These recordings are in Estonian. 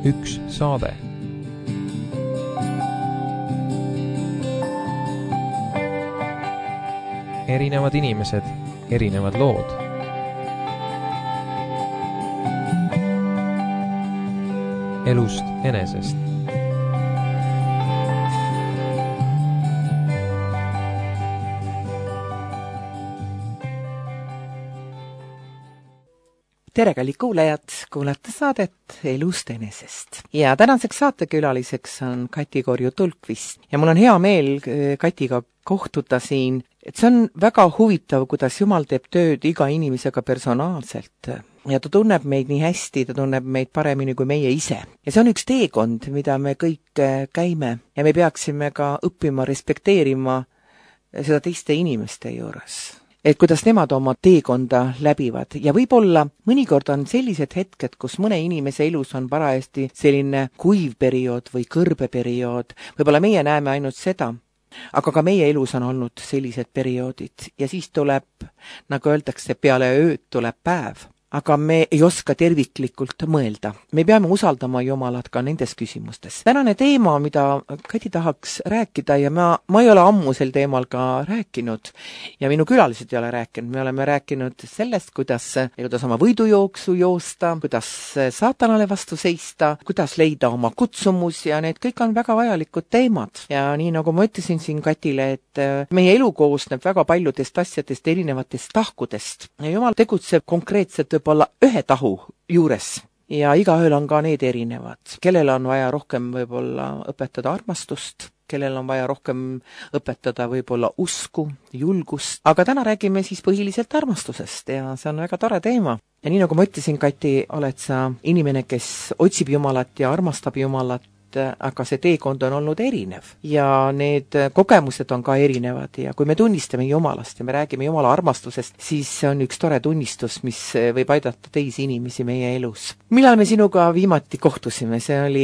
üks saade. Erinevad inimesed, erinevad lood. Elust enesest. Tere, kallid kuulajad, kuulate saadet Elust enesest. Ja tänaseks saatekülaliseks on Kati Korju-Tulkvist. Ja mul on hea meel Katiga kohtuda siin, et see on väga huvitav, kuidas Jumal teeb tööd iga inimesega personaalselt. Ja ta tunneb meid nii hästi, ta tunneb meid paremini kui meie ise. Ja see on üks teekond, mida me kõik käime. Ja me peaksime ka õppima, respekteerima seda teiste inimeste juures. Et kuidas nemad oma teekonda läbivad. Ja võib-olla mõnikord on sellised hetked, kus mõne inimese elus on parajasti selline kuiv periood või kõrbeperiood. Võib-olla meie näeme ainult seda, aga ka meie elus on olnud sellised perioodid. Ja siis tuleb, nagu öeldakse, peale ööd tuleb päev. Aga me ei oska terviklikult mõelda. Me peame usaldama Jumalat ka nendes küsimustes. Tänane teema, mida Kati tahaks rääkida, ja ma ei ole ammu sel teemal ka rääkinud, ja minu külalised ei ole rääkinud. Me oleme rääkinud sellest, kuidas oma võidujooksu joosta, kuidas saatanale vastu seista, kuidas leida oma kutsumus, ja need kõik on väga vajalikud teemad. Ja nii nagu ma ütlesin siin Katile, et meie elu koosneb väga paljudest asjadest, erinevatest tahkudest. Ja Jumal tegutseb konkreetselt võib-olla ühe tahu juures ja igaühel on ka need erinevad. Kellel on vaja rohkem võib-olla õpetada armastust, kellel on vaja rohkem õpetada võib-olla usku, julgust. Aga täna räägime siis põhiliselt armastusest ja see on väga tore teema. Ja nii nagu ma ütlesin, Kati, oled sa inimene, kes otsib Jumalat ja armastab Jumalat, aga see teekond on olnud erinev ja need kogemused on ka erinevad ja kui me tunnistame Jumalast ja me räägime Jumala armastusest, siis see on üks tore tunnistus, mis võib aidata teisi inimesi meie elus. Millal me sinuga viimati kohtusime? See oli,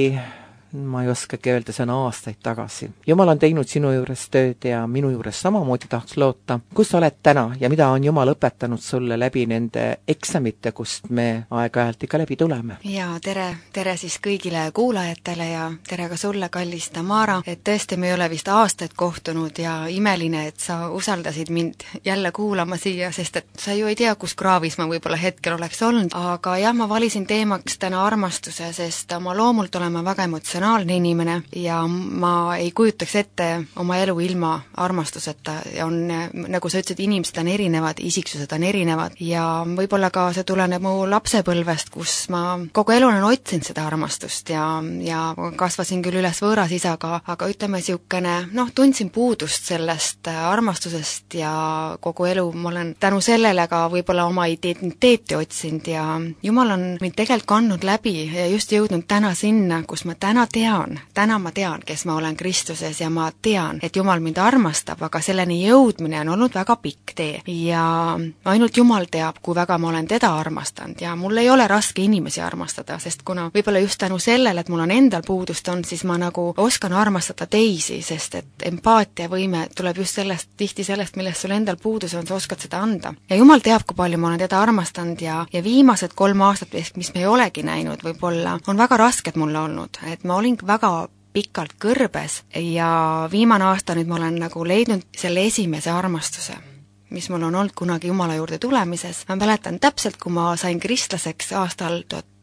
ma ei oskagi öelda, see on aastaid tagasi. Jumal on teinud sinu juures tööd ja minu juures samamoodi tahaks loota. Kus sa oled täna ja mida on Jumal õpetanud sulle läbi nende eksamite, kust me aeg-ajalt ikka läbi tuleme? Ja tere siis kõigile kuulajatele ja tere ka sulle, kallis Tamara, et tõesti me ei ole vist aastaid kohtunud ja imeline, et sa usaldasid mind jälle kuulama siia, sest et sa ju ei tea, kus kraavis ma võib-olla hetkel oleks olnud, aga jah, ma valisin teemaks täna armastuse, sest oma loomult olen ma väga emotsionaalne inimene ja ma ei kujutaks ette oma elu ilma armastuseta ja on, nagu sa ütlesid, inimesed on erinevad, isiksused on erinevad ja võib-olla ka see tuleneb mu lapsepõlvest, kus ma kogu elu olen otsinud seda armastust ja kasvasin küll üles võõras isaga, aga ütleme siukene, tundsin puudust sellest armastusest ja kogu elu ma olen tänu sellele ka võib-olla oma identiteeti otsinud ja Jumal on mind tegelikult kandnud läbi ja just jõudnud täna sinna, kus ma täna ma tean, kes ma olen Kristuses ja ma tean, et Jumal mind armastab, aga selleni jõudmine on olnud väga pikk tee ja ainult Jumal teab, kui väga ma olen teda armastanud ja mul ei ole raske inimesi armastada, sest kuna võib-olla just tänu sellele, et mul on endal puudust on, siis ma nagu oskan armastada teisi, sest et empaatiavõime tuleb just tihti sellest, millest sul endal puudus on, sa oskad seda anda. Ja Jumal teab, kui palju ma olen teda armastanud ja viimased 3 aastat, mis me ei olegi näinud võib-olla, on väga rasked mulle olnud, et ma olin väga pikalt kõrbes ja viimane aasta nüüd ma olen nagu leidnud selle esimese armastuse, mis mul on olnud kunagi Jumala juurde tulemises. Ma mäletan täpselt, kui ma sain kristlaseks aastal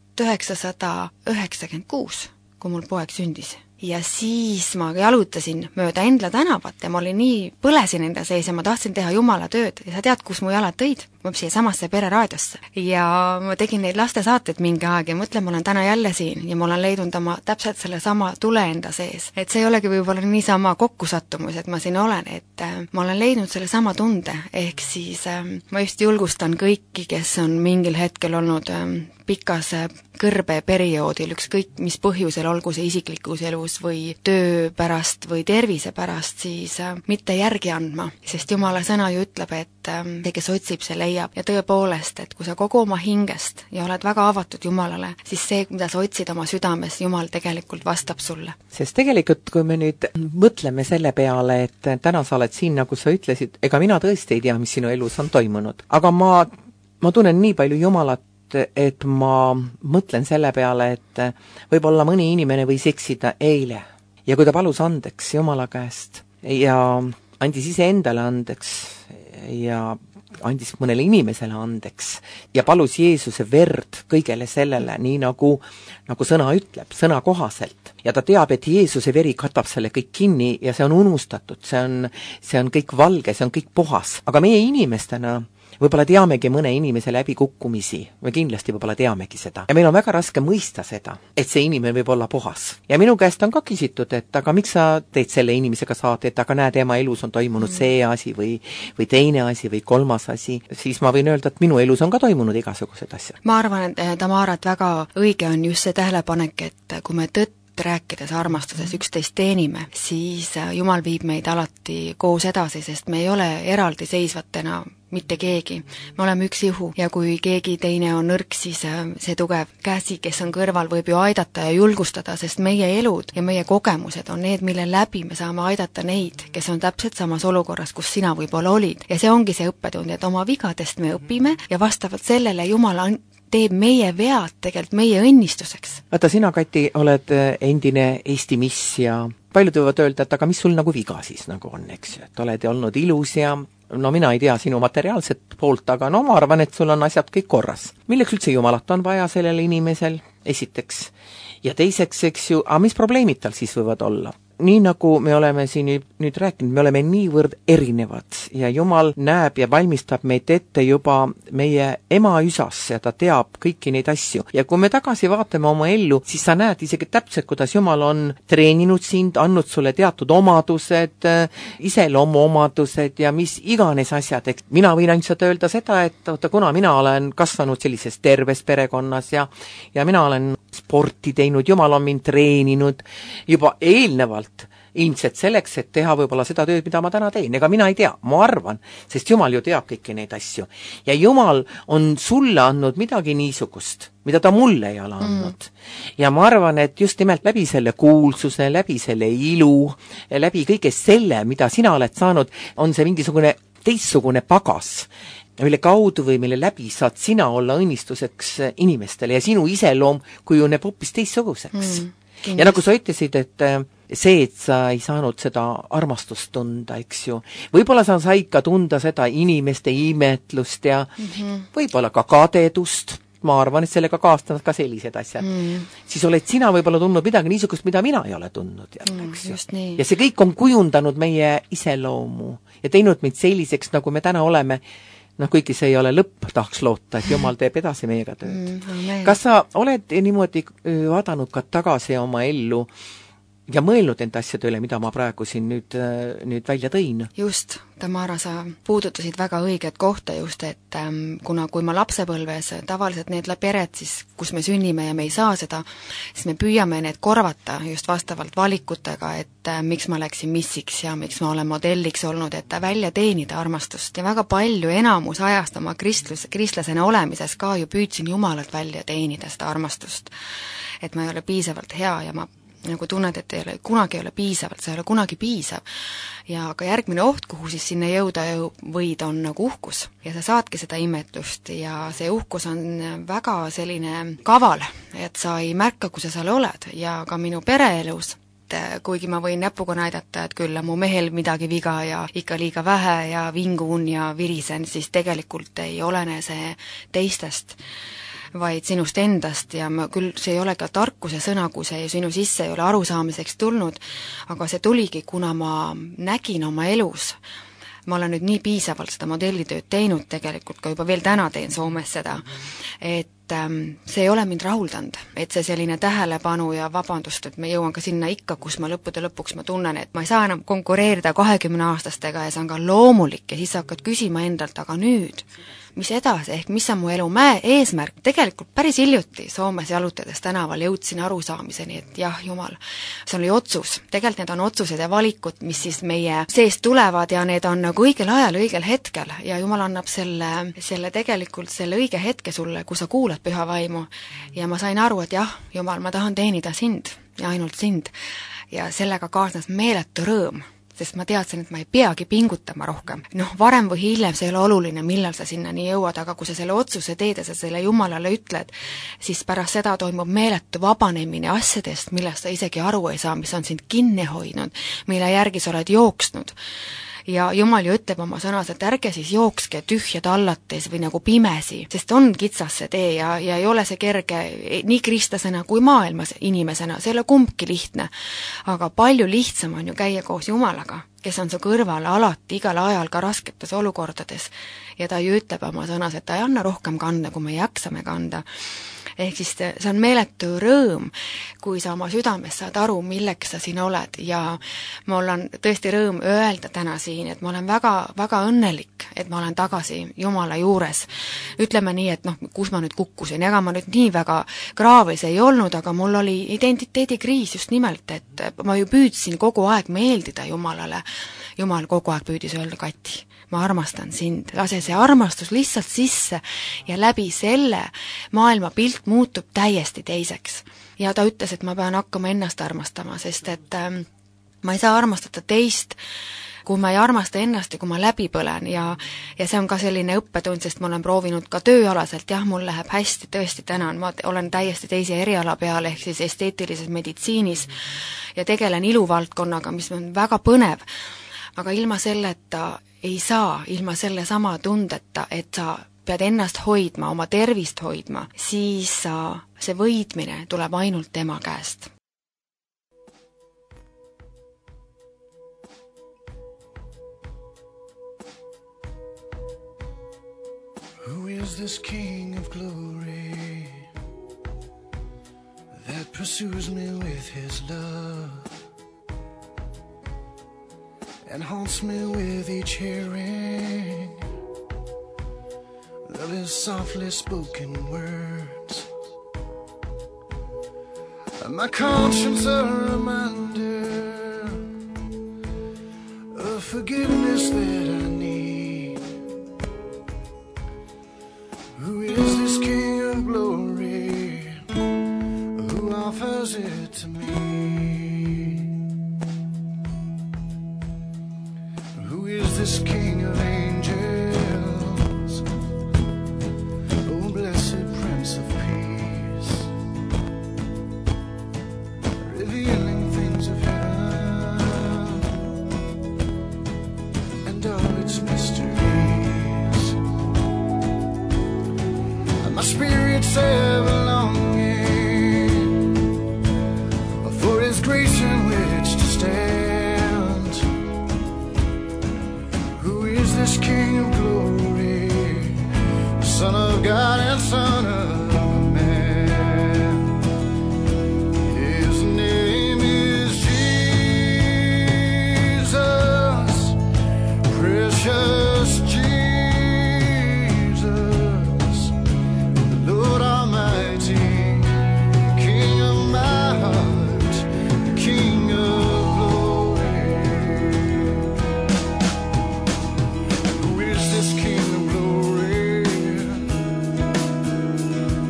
1996, kui mul poeg sündis. Ja siis ma jalutasin mööda Endla tänavat ja ma olin nii, põlesin enda sees ja ma tahtsin teha Jumala tööd ja sa tead, kus mu jalad tõid? Ma siia samasse pereraadiosse ja ma tegin neid lastesaateid mingi aeg ja mõtlen, ma olen täna jälle siin ja ma olen leidnud oma täpselt selle sama tule enda sees. Et see ei olegi võib-olla niisama kokkusattumus, et ma siin olen, et ma olen leidnud selle sama tunde, ehk siis ma just julgustan kõiki, kes on mingil hetkel olnud pikas kõrbeperioodil, ükskõik mis põhjusel, olgu see isiklikus elus või töö pärast või tervise pärast, siis mitte järgi andma, sest Jumala sõna ju ütleb, et see, kes otsib, see leiab ja tõepoolest, et kui sa kogu oma hingest ja oled väga avatud Jumalale, siis see, mida sa otsid oma südames, Jumal tegelikult vastab sulle. Sest tegelikult, kui me nüüd mõtleme selle peale, et täna sa oled siin, nagu sa ütlesid, ega mina tõesti ei tea, mis sinu elus on toimunud, aga ma tunnen nii palju Jumalat et ma mõtlen selle peale, et võib-olla mõni inimene võis eksida eile ja kui ta palus andeks Jumala käest ja andis iseendale andeks ja andis mõnele inimesele andeks ja palus Jeesuse verd kõigele sellele, nii nagu sõna ütleb, sõna kohaselt. Ja ta teab, et Jeesuse veri katab selle kõik kinni ja see on unustatud, see on kõik valge, see on kõik puhas. Aga meie inimestena võib-olla teamegi mõne inimese läbikukkumisi, me kindlasti võib-olla teamegi seda. Ja meil on väga raske mõista seda, et see inimene võib olla puhas. Ja minu käest on ka küsitud, et aga miks sa teed selle inimesega saadet, aga näe, tema elus on toimunud see asi või teine asi või kolmas asi. Siis ma võin öelda, et minu elus on ka toimunud igasugused asjad. Ma arvan, et Tamara, et väga õige on just see tähelepanek, et kui me rääkides armastuses üksteist teenime, siis Jumal viib meid alati koos edasi, sest me ei ole eraldiseisvatena mitte keegi. Me oleme üks ihu ja kui keegi teine on nõrk, siis see tugev käsi, kes on kõrval, võib ju aidata ja julgustada, sest meie elud ja meie kogemused on need, mille läbi me saame aidata neid, kes on täpselt samas olukorras, kus sina võib-olla olid. Ja see ongi see õppetund, et oma vigadest me õpime ja vastavalt sellele Jumal teeb meie vead tegelikult meie õnnistuseks. Vaata, sina, Kati, oled endine Eesti miss ja paljud võivad öelda, et aga mis sul nagu viga siis nagu on, eks ju, et oled olnud ilus ja no mina ei tea sinu materiaalset poolt, aga no ma arvan, et sul on asjad kõik korras. Milleks üldse Jumalat on vaja sellel inimesel, esiteks. Ja teiseks, eks ju, aga mis probleemid tal siis võivad olla? Nii nagu me oleme siin nüüd rääkinud, me oleme niivõrd erinevad ja Jumal näeb ja valmistab meid ette juba meie ema üsas ja ta teab kõiki neid asju. Ja kui me tagasi vaatame oma ellu, siis sa näed isegi täpselt, kuidas Jumal on treeninud sind, andnud sulle teatud omadused, iseloomuomadused ja mis iganes asjad. Eks mina võin ainult öelda seda, et kuna mina olen kasvanud sellises terves perekonnas ja mina olen sporti teinud, Jumal on mind treeninud juba eelnevalt ilmselt selleks, et teha võib-olla seda tööd, mida ma täna teen. Ega mina ei tea, ma arvan, sest Jumal ju teab kõiki neid asju. Ja Jumal on sulle andnud midagi niisugust, mida ta mulle ei ole andnud. Ja ma arvan, et just nimelt läbi selle kuulsuse, läbi selle ilu, läbi kõige selle, mida sina oled saanud, on see mingisugune teistsugune pagas, mille kaudu või mille läbi saad sina olla õnnistuseks inimestele ja sinu iseloom kujuneb hoopis teistsuguseks. Ja nagu sa ütlesid, et see, et sa ei saanud seda armastust tunda, eks ju. Võib-olla sa said ka tunda seda inimeste imetlust ja võib-olla ka kadedust. Ma arvan, et sellega kaastavad ka sellised asjad. Siis oled sina võib-olla tundnud midagi niisugust, mida mina ei ole tundnud. Ja see kõik on kujundanud meie iseloomu ja teinud meid selliseks, nagu me täna oleme. No kuigi see ei ole lõpp, tahaks loota, et Jumal teeb edasi meiega tööd. Kas sa oled niimoodi vaadanud ka tagasi oma ellu ja mõelnud enda asjade üle, mida ma praegu siin nüüd välja tõin? Just, Tamara, sa puudutasid väga õiget kohta just, et kui ma lapsepõlves tavaliselt need pered, siis, kus me sünnime ja me ei saa seda, siis me püüame need korvata just vastavalt valikutega, et miks ma läksin missiks ja miks ma olen modelliks olnud, et välja teenida armastust. Ja väga palju enamus ajast oma kristlasena olemises ka ju püüdsin Jumalat välja teenida seda armastust. Et ma ei ole piisavalt hea ja ma nagu tunned, et kunagi ei ole piisavalt, see ei ole kunagi piisav. Ja ka järgmine oht, kuhu siis sinna jõuda võid, on nagu uhkus. Ja sa saadki seda imetlust ja see uhkus on väga selline kaval, et sa ei märka, kui sa seal oled. Ja ka minu pereelus, kuigi ma võin näpuga näidata, et küll mu mehel midagi viga ja ikka liiga vähe ja vingun ja virisen, siis tegelikult ei olene see teistest, vaid sinust endast ja küll see ei ole ka tarkuse sõna, kui see sinu sisse ei ole arusaamiseks tulnud, aga see tuligi, kuna ma nägin oma elus, ma olen nüüd nii piisavalt seda modellitööd teinud tegelikult, ka juba veel täna teen Soomes seda, et see ei ole mind rahuldanud, et see selline tähelepanu ja vabandust, et me jõuan ka sinna ikka, kus ma lõppude lõpuks ma tunnen, et ma ei saa enam konkureerida 20-aastastega ja see on ka loomulik ja siis sa hakkad küsima endalt, aga nüüd mis edasi, ehk mis on mu elu eesmärk. Tegelikult päris hiljuti Soomes jalutades tänaval jõudsin arusaamiseni, et jah, Jumal, see oli otsus. Tegelikult need on otsused ja valikud, mis siis meie seest tulevad ja need on nagu õigel ajal, õigel hetkel ja Jumal annab selle tegelikult selle õige hetke sulle, kui sa kuulad püha vaimu ja ma sain aru, et jah, Jumal, ma tahan teenida sind ja ainult sind ja sellega kaasnes meeletu rõõm. sest ma teadsin, et ma ei peagi pingutama rohkem. Varem või hiljem see ei ole oluline, millal sa sinna nii jõuad, aga kui sa selle otsuse teed ja sa selle Jumalale ütled, siis pärast seda toimub meeletu vabanemine asjadest, millest sa isegi aru ei saa, mis on sind kinni hoidnud, mille järgi sa oled jooksnud. Ja Jumal ju ütleb oma sõnas, et ärge siis jookske tühjad allates või nagu pimesi, sest on kitsas see tee ja ei ole see kerge nii kristlasena kui maailmas inimesena, see ei ole kumbki lihtne. Aga palju lihtsam on ju käia koos Jumalaga, kes on su kõrval alati, igal ajal, ka rasketes olukordades. Ja ta ju ütleb oma sõnas, et ta ei anna rohkem kanda, kui me jaksame kanda. Ehk siis see on meeletu rõõm, kui sa oma südames saad aru, milleks sa siin oled ja mul on tõesti rõõm öelda täna siin, et ma olen väga, väga õnnelik, et ma olen tagasi Jumala juures. Ütleme nii, et kus ma nüüd kukkusin, ega ma nüüd nii väga kraavis ei olnud, aga mul oli identiteedikriis just nimelt, et ma ju püüdsin kogu aeg meeldida Jumalale. Jumal kogu aeg püüdis öelda, Kati, ma armastan sind, lase see armastus lihtsalt sisse ja läbi selle maailma pilt muutub täiesti teiseks. Ja ta ütles, et ma pean hakkama ennast armastama, sest et ma ei saa armastada teist, kui ma ei armasta ennast ja kui ma läbi põlen ja see on ka selline õppetund, sest ma olen proovinud ka tööalaselt, jah, mul läheb hästi, tõesti tänan, ma olen täiesti teise eriala peal, ehk siis esteetilises meditsiinis ja tegelen iluvaldkonnaga, mis on väga põnev. Aga ilma selleta ei saa, ilma selle sama tundeta, et sa pead ennast hoidma, oma tervist hoidma, siis see võidmine tuleb ainult tema käest. Who is this King of glory that pursues me with his love and haunts me with each hearing of his softly spoken words? And my conscience a reminder of forgiveness that I need. Who is this King of glory who offers it to me? Who is this King of angels? Oh, blessed Prince of Peace, revealing things of heaven and all its mysteries. And my spirit's ever longing for his grace in which to stand. Who is this King of glory, Son of God and Son of man? His name is Jesus, precious Jesus, the Lord Almighty, King of my heart, King of glory. Who is this King of glory?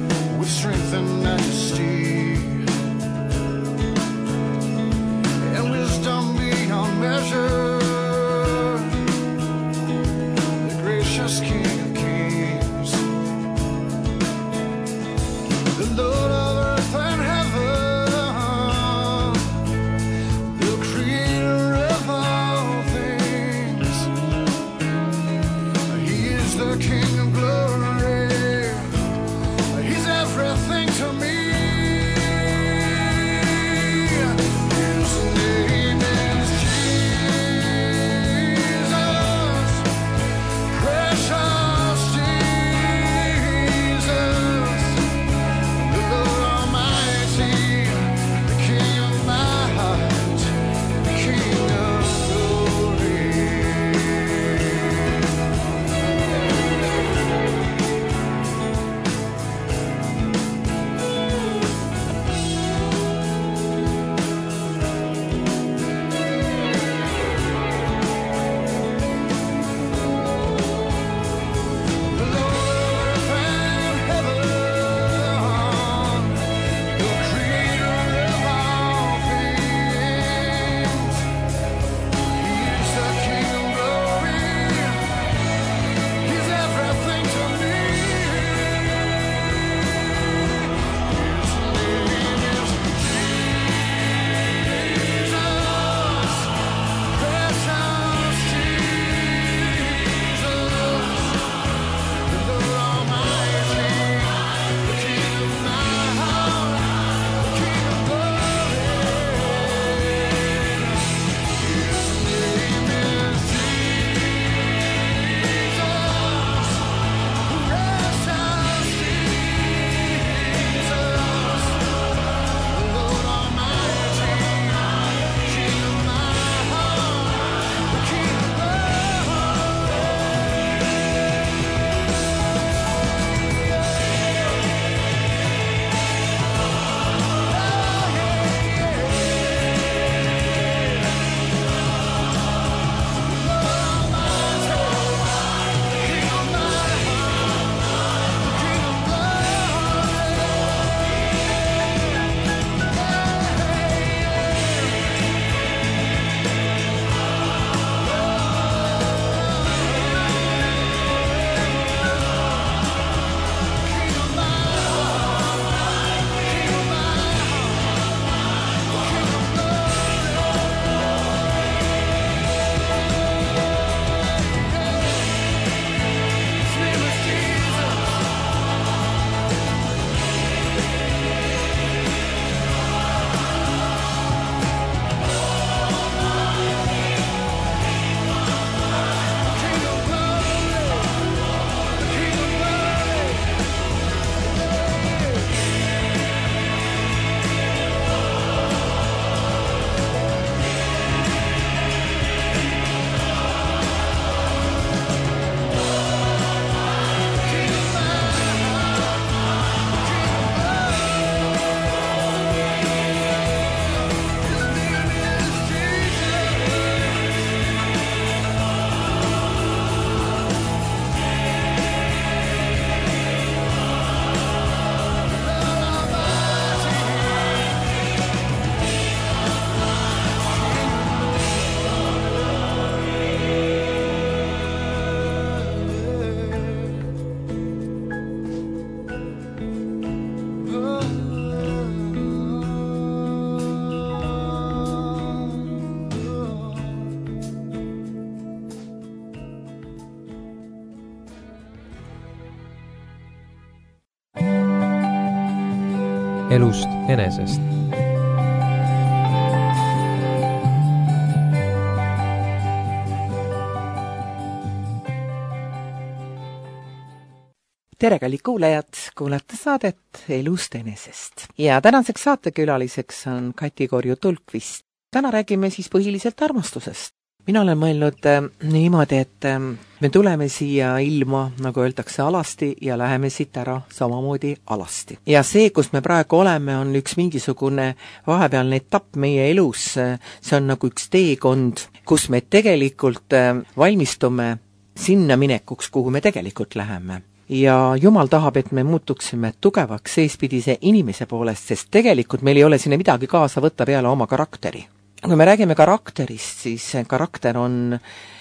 elust enesest. Tere, kallid kuulajad, kuulate saadet Elust enesest. Ja tänaseks saatekülaliseks on Kati Korju-Tulkvist. Täna räägime siis põhiliselt armastusest. Mina olen mõelnud niimoodi, et me tuleme siia ilma, nagu öeldakse, alasti ja läheme siit ära samamoodi alasti. Ja see, kus me praegu oleme, on üks mingisugune vahepealne etapp meie elus. See on nagu üks teekond, kus me tegelikult valmistume sinna minekuks, kuhu me tegelikult läheme. Ja Jumal tahab, et me muutuksime tugevaks seespidise inimese poolest, sest tegelikult meil ei ole sinna midagi kaasa võtta peale oma karakteri. Kui me räägime karakterist, siis karakter on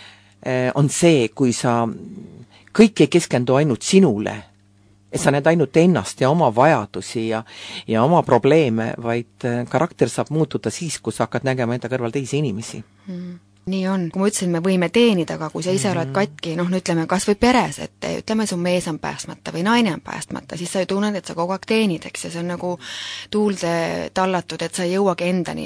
see, kui sa kõik ei keskendu ainult sinule, et sa näed ainult ennast ja oma vajadusi ja oma probleeme, vaid karakter saab muutuda siis, kui sa hakkad nägema enda kõrval teisi inimesi. Nii on. Kui ma ütlesin, me võime teenida, aga kui sa ise oled katki, ütleme kas või peres, et ütleme, su mees on päästmata või naine on päästmata, siis sa ju tunned, et sa kogu aeg teenid, eks, ja see on nagu tuulde tallatud, et sa ei jõuagi endani.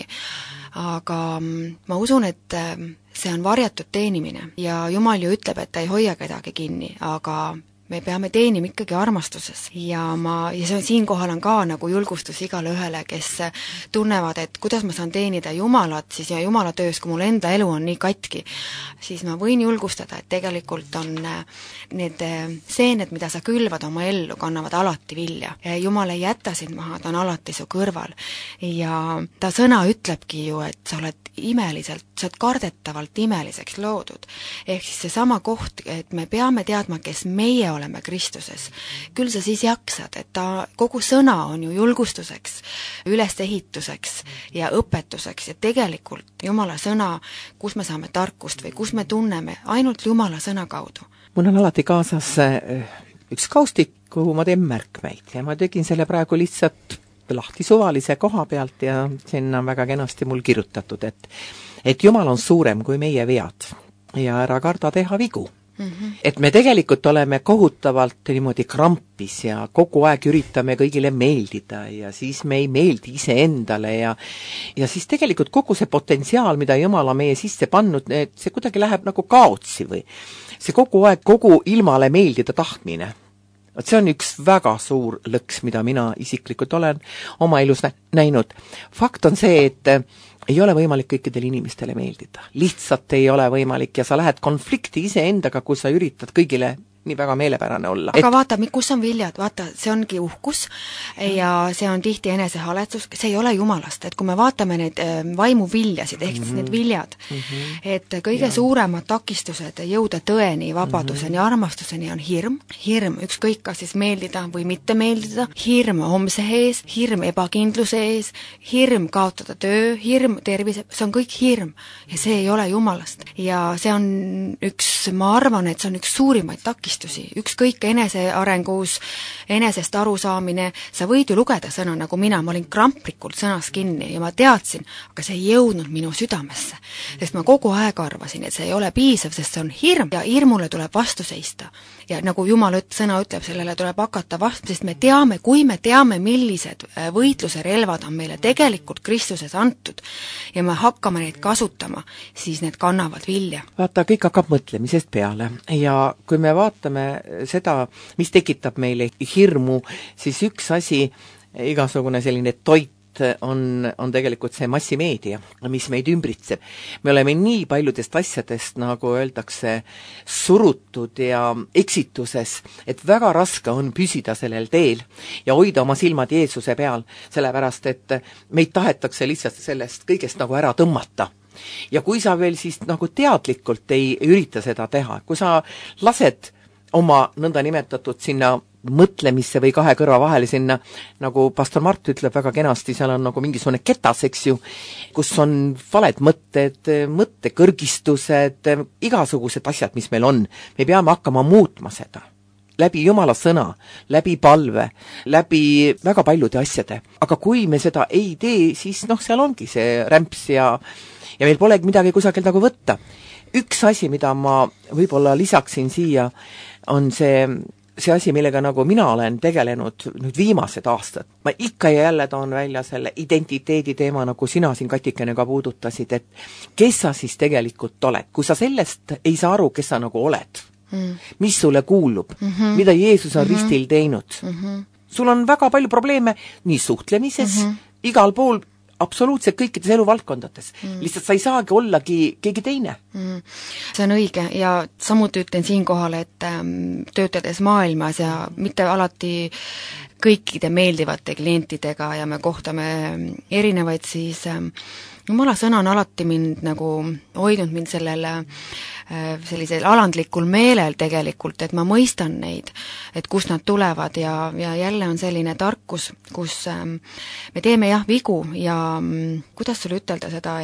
Aga ma usun, et see on varjatud teenimine ja Jumal ju ütleb, et ta ei hoia kedagi kinni, aga me peame teenima ikkagi armastuses ja siinkohal on ka nagu julgustus igale ühele, kes tunnevad, et kuidas ma saan teenida Jumalat siis ja Jumala töös, kui mul enda elu on nii katki, siis ma võin julgustada, et tegelikult on need seened, mida sa külvad oma ellu, kannavad alati vilja. Jumal ei jäta sind maha, ta on alati su kõrval ja ta sõna ütlebki ju, et sa oled imeliselt, sa oled kardetavalt imeliseks loodud. Ehk siis see sama koht, et me peame teadma, kes meie oleme Kristuses. Küll sa siis jaksad, et ta kogu sõna on ju julgustuseks, ülesehituseks ja õpetuseks ja tegelikult Jumala sõna, kus me saame tarkust või kus me tunneme, ainult Jumala sõna kaudu. Mul on alati kaasas üks kaustik, kuhu ma teen märkmeid ja ma tegin selle praegu lihtsalt lahti suvalise koha pealt ja sinna on väga kenasti mul kirjutatud, et Jumal on suurem kui meie vead ja ära karda teha vigu. Et me tegelikult oleme kohutavalt niimoodi krampis ja kogu aeg üritame kõigile meeldida ja siis me ei meeldi iseendale ja siis tegelikult kogu see potentsiaal, mida Jumal on meie sisse pannud, see kuidagi läheb nagu kaotsi või see kogu aeg kogu ilmale meeldida tahtmine. See on üks väga suur lõks, mida mina isiklikult olen oma elus näinud. Fakt on see, et ei ole võimalik kõikidele inimestele meeldida. Lihtsalt ei ole võimalik ja sa lähed konflikti iseendaga, kui sa üritad kõigile nii väga meelepärane olla. Aga vaata, kus on viljad, vaata, see ongi uhkus ja see on tihti enesehaletsus, see ei ole Jumalast, et kui me vaatame neid vaimuviljasid, ehk siis need viljad, et kõige suuremad takistused jõuda tõeni, vabaduseni, armastuseni on hirm, ükskõik kas siis meeldida või mitte meeldida, hirm homse ees, hirm ebakindluse ees, hirm kaotada töö, hirm tervise, see on kõik hirm ja see ei ole Jumalast ja see on ma arvan, et see on üks suurimaid takistusi, ükskõik enesearengus, enesest arusaamine, sa võid ju lugeda sõna nagu mina, ma olin kramplikult sõnas kinni ja ma teadsin, aga see ei jõudnud minu südamesse, sest ma kogu aeg arvasin, et see ei ole piisav, sest see on hirm ja hirmule tuleb vastu seista. Ja nagu Jumal sõna ütleb, sellele tuleb hakata vastu, sest me teame, kui me teame, millised võitluse relvad on meile tegelikult Kristuses antud ja me hakkame neid kasutama, siis need kannavad vilja. Vaata, kõik hakkab mõtlemisest peale ja kui me vaatame seda, mis tekitab meile hirmu, siis üks asi, igasugune selline toit on tegelikult see massimeedia, mis meid ümbritseb. Me oleme nii paljudest asjadest, nagu öeldakse, surutud ja eksituses, et väga raske on püsida sellel teel ja hoida oma silmad Jeesuse peal, sellepärast et meid tahetakse lihtsalt sellest kõigest nagu ära tõmmata. Ja kui sa veel siis nagu teadlikult ei ürita seda teha, kui sa lased oma nõnda nimetatud sinna mõtlemisse või kahe kõrva vahele sinna, nagu pastor Mart ütleb väga kenasti, seal on nagu mingisugune ketas, eks ju, kus on valed mõtted, mõttekõrgistused, igasugused asjad, mis meil on. Me peame hakkama muutma seda. Läbi Jumala sõna, läbi palve, läbi väga paljude asjade. Aga kui me seda ei tee, siis seal ongi see rämps ja meil polegi midagi kusagil nagu võtta. Üks asi, mida ma võib-olla lisaksin siia, on see see asi, millega nagu mina olen tegelenud nüüd viimased aastad. Ma ikka ja jälle toon välja selle identiteedi teema, nagu sina siin Katikene ka puudutasid, et kes sa siis tegelikult oled. Kui sa sellest ei saa aru, kes sa nagu oled, mis sulle kuulub, mida Jeesus on ristil teinud. Sul on väga palju probleeme nii suhtlemises, igal pool, absoluutselt kõikides eluvaldkondades. Lihtsalt sa ei saagi ollagi keegi teine. See on õige ja samuti ütlen siinkohal, et töötades maailmas ja mitte alati kõikide meeldivate klientidega ja me kohtame erinevaid, siis Jumala sõna on alati mind nagu hoidnud mind sellisel alandlikul meelel tegelikult, et ma mõistan neid, et kust nad tulevad ja jälle on selline tarkus, kus me teeme jah vigu ja kuidas sulle ütelda seda,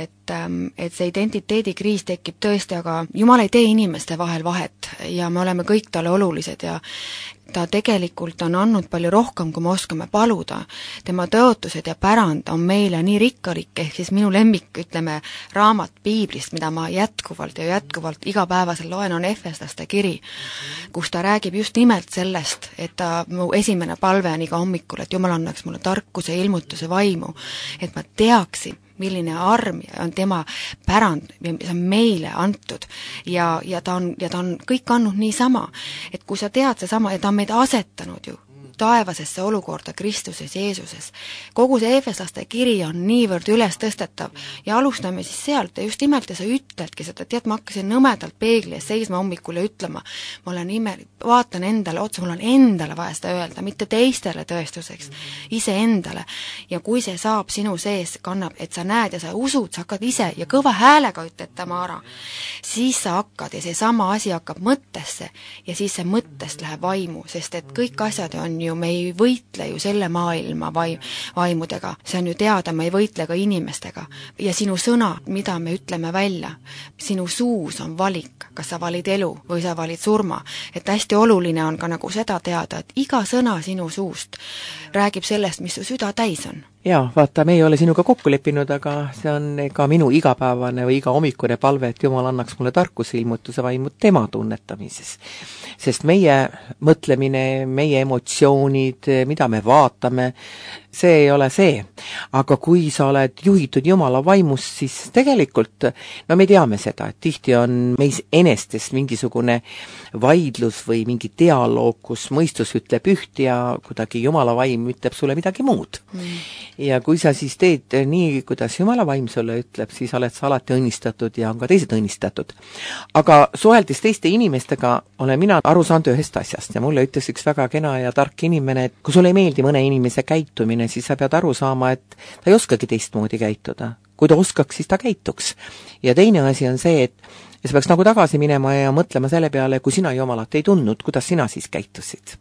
et see identiteedikriis tekib tõesti, aga Jumal ei tee inimeste vahel vahet ja me oleme kõik talle olulised ja ta tegelikult on andnud palju rohkem, kui me oskame paluda. Tema tõotused ja pärand on meile nii rikkalik, ehk siis minu lemmik, ütleme, raamat Piiblist, mida ma jätkuvalt igapäevaselt loen, on Efeslaste kiri, kus ta räägib just nimelt sellest, et mu esimene palve on iga hommikul, et Jumal annaks mulle tarkuse, ilmutuse, vaimu, et ma teaksin, milline arm on tema pärand, mis on meile antud ja ta on kõik andnud niisama, et kui sa tead seesama, ja ta on meid asetanud ju taevasesse olukorda Kristuses Jeesuses. Kogu see Efeslaste kiri on niivõrd üles tõstetav ja alustame siis sealt ja just nimelt ja sa ütledki seda, tead, ma hakkasin nõmedalt peegli ees seisma hommikul ja ütlema, ma olen vaatan endale otsa, mul on endale vaja seda öelda, mitte teistele tõestuseks, ise endale. Ja kui see saab sinu sees, kannab, et sa näed ja sa usud, sa hakkad ise ja kõva häälega ütled Tamara, siis sa hakkad ja see sama asi hakkab mõttesse ja siis see mõttest läheb vaimu, sest et kõik asjad on ju, me ei võitle ju selle maailma vaimudega, see on ju teada, me ei võitle ka inimestega. Ja sinu sõna, mida me ütleme välja, sinu suus on valik, kas sa valid elu või sa valid surma. Et hästi oluline on ka nagu seda teada, et iga sõna sinu suust räägib sellest, mis su süda täis on. Jaa, vaata, me ei ole sinuga kokku leppinud, aga see on ka minu igapäevane või iga hommikune palve, et Jumal annaks mulle tarkuse ilmutuse vaimu tema tunnetamises. Sest meie mõtlemine, meie emotsioonid, mida me vaatame, see ei ole see. Aga kui sa oled juhitud Jumala vaimust, siis tegelikult, no me teame seda, et tihti on meis enestest mingisugune vaidlus või mingi dialoog, kus mõistus ütleb üht ja kuidagi Jumala vaim ütleb sulle midagi muud. Ja kui sa siis teed nii, kuidas Jumala vaim sulle ütleb, siis oled sa alati õnnistatud ja on ka teised õnnistatud. Aga suheldes teiste inimestega olen mina aru saanud ühest asjast ja mulle ütles üks väga kena ja tark inimene, et kui sulle ei meeldi mõne inimese käitumine, siis sa pead aru saama, et ta ei oskagi teistmoodi käituda. Kui ta oskaks, siis ta käituks. Ja teine asi on see, et sa peaks nagu tagasi minema ja mõtlema selle peale, kui sina Jumalat ei tundnud, kuidas sina siis käitusid.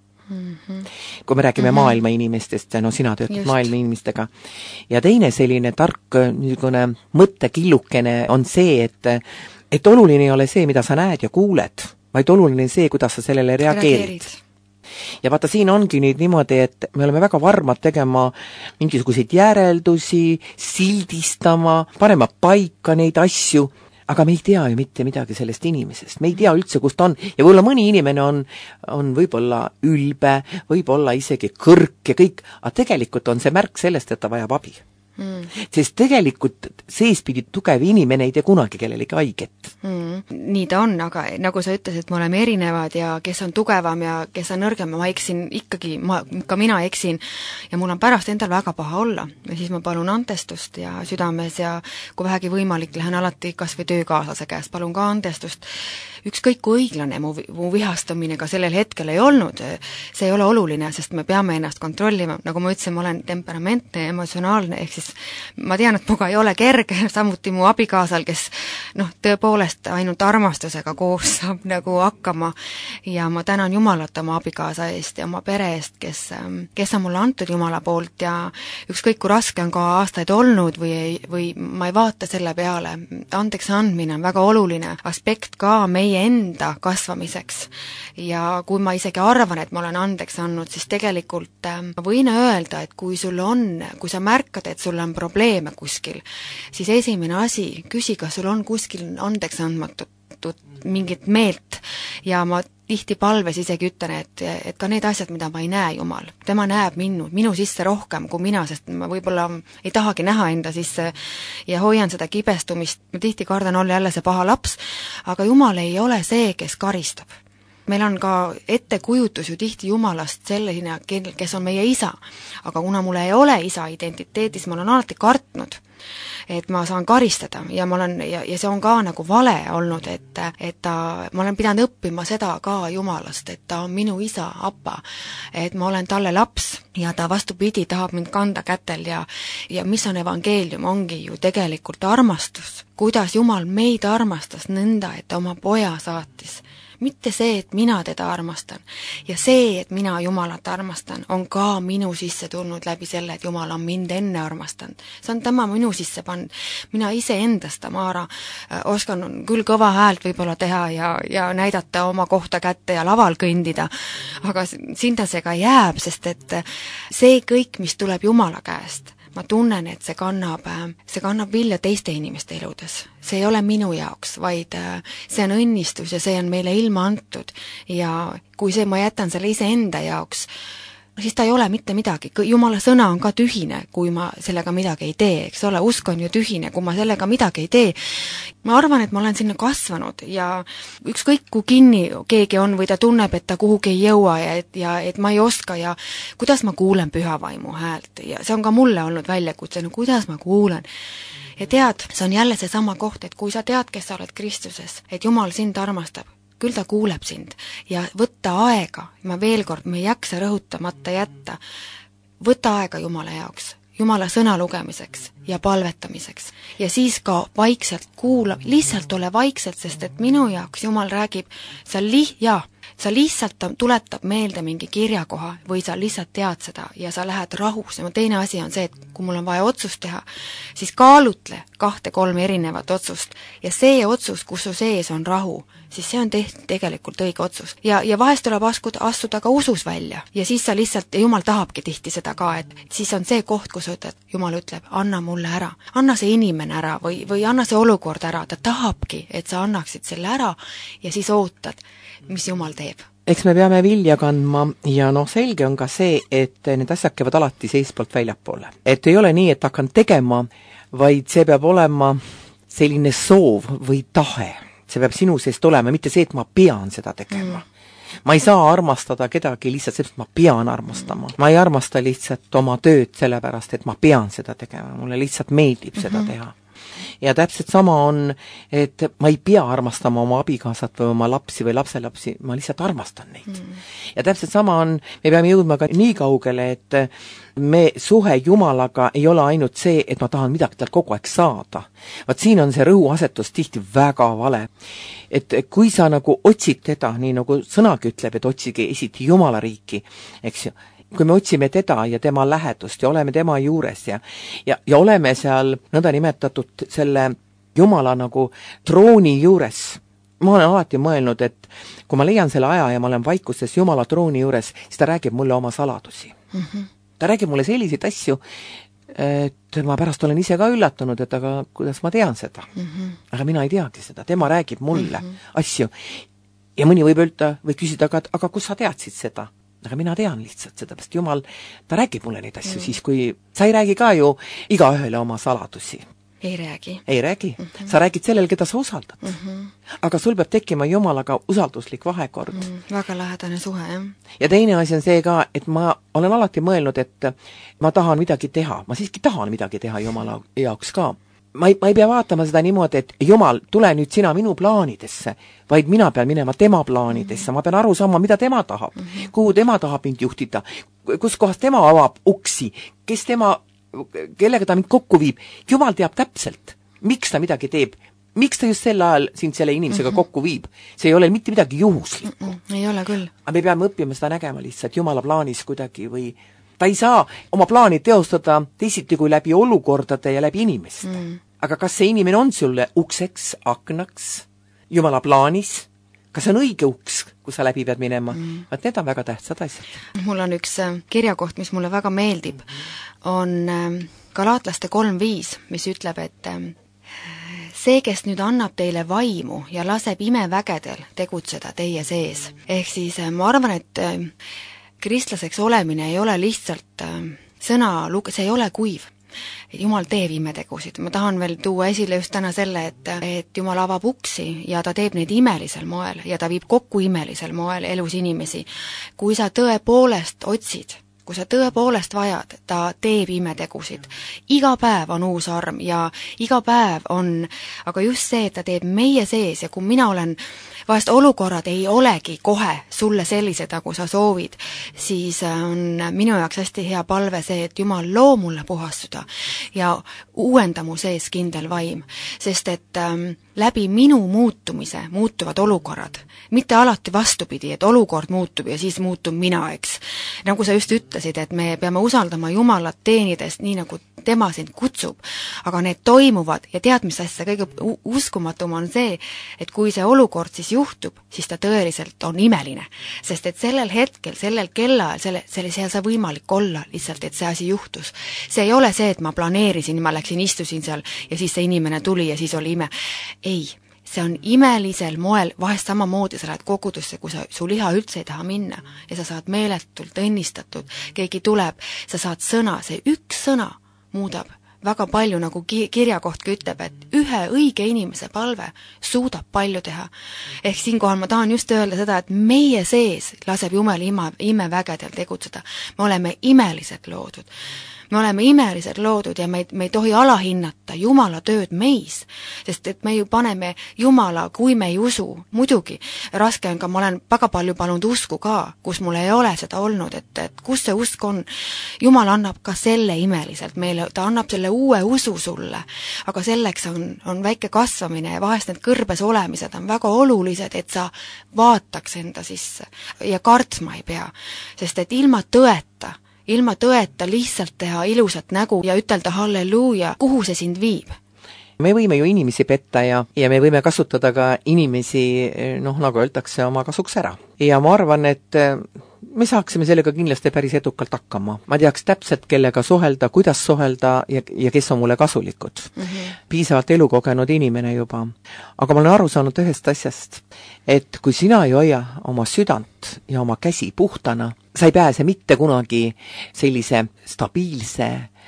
Kui me räägime maailma inimestest, no sina töötad maailma inimestega. Ja teine selline tark niisugune mõttekillukene on see, et oluline ei ole see, mida sa näed ja kuuled, vaid oluline see, kuidas sa sellele reageerid. Ja vaata, siin ongi nüüd niimoodi, et me oleme väga varmad tegema mingisuguseid järeldusi, sildistama, panema paika neid asju, aga me ei tea ju mitte midagi sellest inimesest. Me ei tea üldse, kust ta on. Ja võib-olla mõni inimene on võib-olla ülbe, võib-olla isegi kõrk ja kõik, aga tegelikult on see märk sellest, et ta vajab abi. Sest tegelikult seespidi tugev inimene ei tee kunagi kellelegi haiget. Nii ta on, aga nagu sa ütlesid, me oleme erinevad ja kes on tugevam ja kes on nõrgem, ma eksin ikkagi, ka mina eksin ja mul on pärast endal väga paha olla ja siis ma palun andestust ja südames ja kui vähegi võimalik, lähen alati kas või töökaaslase käest, palun ka andestust. Ükskõik kui õiglane mu vihastamine ka sellel hetkel ei olnud, see ei ole oluline, sest me peame ennast kontrollima, nagu ma ütlesin, ma olen temperamentne ja emotsionaalne, ehk siis ma tean, et muga ei ole kerge, samuti mu abikaasal, kes tõepoolest ainult armastusega koos saab nagu hakkama ja ma tänan Jumalat oma abikaasa eest ja oma pere eest, kes on mulle antud Jumala poolt ja ükskõik kui raske on ka aastaid olnud või ma ei vaata selle peale, andeks andmine on väga oluline aspekt ka meie enda kasvamiseks ja kui ma isegi arvan, et ma olen andeks andnud, siis tegelikult ma võin öelda, et kui sa märkad, et sul on probleeme kuskil, siis esimene asi, küsi, kas sul on kuskil andeks andmatut uskumatut mingit meelt ja ma tihti palves isegi ütlen, et ka need asjad, mida ma ei näe Jumal, tema näeb minu sisse rohkem kui mina, sest ma võib-olla ei tahagi näha enda sisse ja hoian seda kibestumist, ma tihti kardan olla jälle see paha laps, aga Jumal ei ole see, kes karistab. Meil on ka ettekujutus ju tihti Jumalast selline, kes on meie isa, aga kuna mul ei ole isa identiteetis, ma olen alati kartnud, et ma saan karistada ja ma olen, ja see on ka nagu vale olnud, et ma olen pidanud õppima seda ka Jumalast, et ta on minu isa, apa, et ma olen talle laps ja ta vastupidi tahab mind kanda kätel ja mis on evangeelium, ongi ju tegelikult armastus, kuidas Jumal meid armastas nõnda, et ta oma poja saatis. Mitte see, et mina teda armastan ja see, et mina Jumalat armastan, on ka minu sisse tulnud läbi selle, et Jumal on mind enne armastanud. See on tema minu sisse pannud. Mina ise endast, Tamara, oskan küll kõva häält võib-olla teha ja näidata oma kohta kätte ja laval kõndida, aga sinna see ka jääb, sest et see kõik, mis tuleb Jumala käest, ma tunnen, et see kannab vilja teiste inimeste eludes. See ei ole minu jaoks, vaid see on õnnistus ja see on meile ilma antud ja kui ma jätan selle iseenda jaoks, siis ta ei ole mitte midagi. Jumala sõna on ka tühine, kui ma sellega midagi ei tee, eks ole, usk on ju tühine, kui ma sellega midagi ei tee. Ma arvan, et ma olen sinna kasvanud ja ükskõik kui kinni keegi on või ta tunneb, et ta kuhugi ei jõua ja et ma ei oska ja kuidas ma kuulen pühavaimu häält ja see on ka mulle olnud väljakutse, no kuidas ma kuulen. Ja tead, see on jälle see sama koht, et kui sa tead, kes sa oled Kristuses, et Jumal sind armastab, küll ta kuuleb sind ja võtta aega, ma veel kord, me ei jaksa rõhutamata jätta, võtta aega Jumala jaoks, Jumala sõna lugemiseks ja palvetamiseks ja siis ka vaikselt kuula, lihtsalt ole vaikselt, sest et minu jaoks Jumal räägib, sa lihtsalt tuletab meelde mingi kirjakoha või sa lihtsalt tead seda ja sa lähed rahus ja teine asi on see, et kui mul on vaja otsust teha, siis kaalutle 2-3 erinevat otsust ja see otsus, kus su sees on rahu, siis see on tegelikult õige otsus. Ja vahest tuleb astuda ka usus välja ja siis sa lihtsalt, ja Jumal tahabki tihti seda ka, et siis on see koht, kus ütled, Jumal ütleb, anna mulle ära, anna see inimene ära või anna see olukord ära, ta tahabki, et sa annaksid selle ära ja siis ootad, mis Jumal teeb. Eks me peame vilja kandma ja selge on ka see, et need asjad käivad alati seestpoolt väljapoole. Et ei ole nii, et hakkan tegema, vaid see peab olema selline soov või tahe. See peab sinu seest olema, mitte see, et ma pean seda tegema. Ma ei saa armastada kedagi lihtsalt selleks, et ma pean armastama. Ma ei armasta lihtsalt oma tööd sellepärast, et ma pean seda tegema. Mulle lihtsalt meeldib seda teha. Ja täpselt sama on, et ma ei pea armastama oma abikaasat või oma lapsi või lapselapsi, ma lihtsalt armastan neid. Ja täpselt sama on, me peame jõudma ka nii kaugele, et me suhe Jumalaga ei ole ainult see, et ma tahan midagi tal kogu aeg saada. Vaat siin on see rõhuasetus tihti väga vale. Et kui sa nagu otsid teda, nii nagu sõnagi ütleb, et otsige esiti Jumala riiki, eks ju, kui me otsime teda ja tema lähedust ja oleme tema juures ja oleme seal nõnda nimetatud selle Jumala nagu trooni juures. Ma olen alati mõelnud, et kui ma leian selle aja ja ma olen vaikuses Jumala trooni juures, siis ta räägib mulle oma saladusi. Ta räägib mulle selliseid asju, et ma pärast olen ise ka üllatunud, et aga kuidas ma tean seda. Aga mina ei teagi seda, tema räägib mulle asju. Ja mõni võib öelda või küsida, aga kus sa teadsid seda? Aga mina tean lihtsalt seda, sest Jumal, ta räägib mulle neid asju siis, kui sa ei räägi ka ju igaühele oma saladusi. Ei räägi. Ei räägi. Sa räägid sellel, keda sa usaldad. Aga sul peab tekkima Jumalaga usalduslik vahekord. Väga lähedane suhe, jah. Ja teine asi on see ka, et ma olen alati mõelnud, et ma tahan midagi teha. Ma siiski tahan midagi teha Jumala jaoks ka. Ma ei pea vaatama seda niimoodi, et Jumal, tule nüüd sina minu plaanidesse, vaid mina pean minema tema plaanidesse, ma pean aru saama, mida tema tahab, kuhu tema tahab mind juhtida, kus kohas tema avab uksi, kellega ta mind kokku viib. Jumal teab täpselt, miks ta midagi teeb, miks ta just sel ajal sind selle inimesega kokku viib. See ei ole mitte midagi juhuslikku. Ei ole küll. Aga me peame õppima seda nägema lihtsalt Jumala plaanis kuidagi või ta ei saa oma plaani teostada teisiti kui läbi olukordade ja läbi inimeste. Aga kas see inimene on sulle ukseks, aknaks, Jumala plaanis? Kas see on õige uks, kus sa läbi pead minema? Vaat need on väga tähtsad asjad. Mul on üks kirjakoht, mis mulle väga meeldib, on Galaatlaste 3:5, mis ütleb, et see, kes nüüd annab teile vaimu ja laseb imevägedel tegutseda teie sees. Ehk siis ma arvan, et kristlaseks olemine ei ole lihtsalt see ei ole kuiv. Jumal teeb imetegusid. Ma tahan veel tuua esile just täna selle, et Jumal avab uksi ja ta teeb neid imelisel moel ja ta viib kokku imelisel moel elus inimesi. Kui sa tõepoolest otsid, kui sa tõepoolest vajad, ta teeb imetegusid. Iga päev on uus arm ja iga päev on, aga just see, et ta teeb meie sees ja kui mina olen, vahest olukorrad ei olegi kohe sulle sellised, nagu sa soovid, siis on minu jaoks hästi hea palve see, et Jumal loo mulle puhastuda ja uuenda mu sees kindel vaim, sest et läbi minu muutumise muutuvad olukorrad, mitte alati vastupidi, et olukord muutub ja siis muutub mina, eks. Nagu sa just ütlesid, et me peame usaldama Jumalat teenides nii, nagu tema sind kutsub, aga need toimuvad ja tead, mis asja kõige uskumatum on see, et kui see olukord siis juhtub, siis ta tõeliselt on imeline, sest et sellel hetkel, sellel kellaajal, seal saa võimalik olla lihtsalt, et see asi juhtus. See ei ole see, et ma planeerisin, ma läksin, istusin seal ja siis see inimene tuli ja siis oli ime. Ei, see on imelisel moel, vahest samamoodi sa lähed kogudusse, kui su liha üldse ei taha minna ja sa saad meeletult õnnistatud, keegi tuleb, sa saad sõna, see üks sõna muudab väga palju, nagu kirjakohtki ütleb, et ühe õige inimese palve suudab palju teha. Ehk siinkohal ma tahan just öelda seda, et meie sees laseb Jumal imevägedel tegutseda. Me oleme imelised loodud. Me oleme imelised loodud ja me ei tohi alahinnata Jumala tööd meis, sest et me ju paneme Jumala, kui me ei usu. Muidugi, raske on ka, ma olen väga palju palunud usku ka, kus mul ei ole seda olnud, et kus see usk on. Jumal annab ka selle imeliselt meile, ta annab selle uue usu sulle, aga selleks on väike kasvamine ja vahest need kõrbes olemised on väga olulised, et sa vaataks enda sisse ja kartsma ei pea, sest et ilma tõeta lihtsalt teha ilusat nägu ja ütelda halleluuja, kuhu see sind viib? Me võime ju inimesi petta ja me võime kasutada ka inimesi, nagu öeldakse, oma kasuks ära. Ja ma arvan, et me saaksime sellega kindlasti päris edukalt hakkama. Ma teaks täpselt, kellega suhelda, kuidas suhelda ja kes on mulle kasulikud. Piisavalt elukogenud inimene juba. Aga ma olen aru saanud ühest asjast, et kui sina ei hoia oma südant ja oma käsi puhtana, sa ei pääse mitte kunagi sellise stabiilse,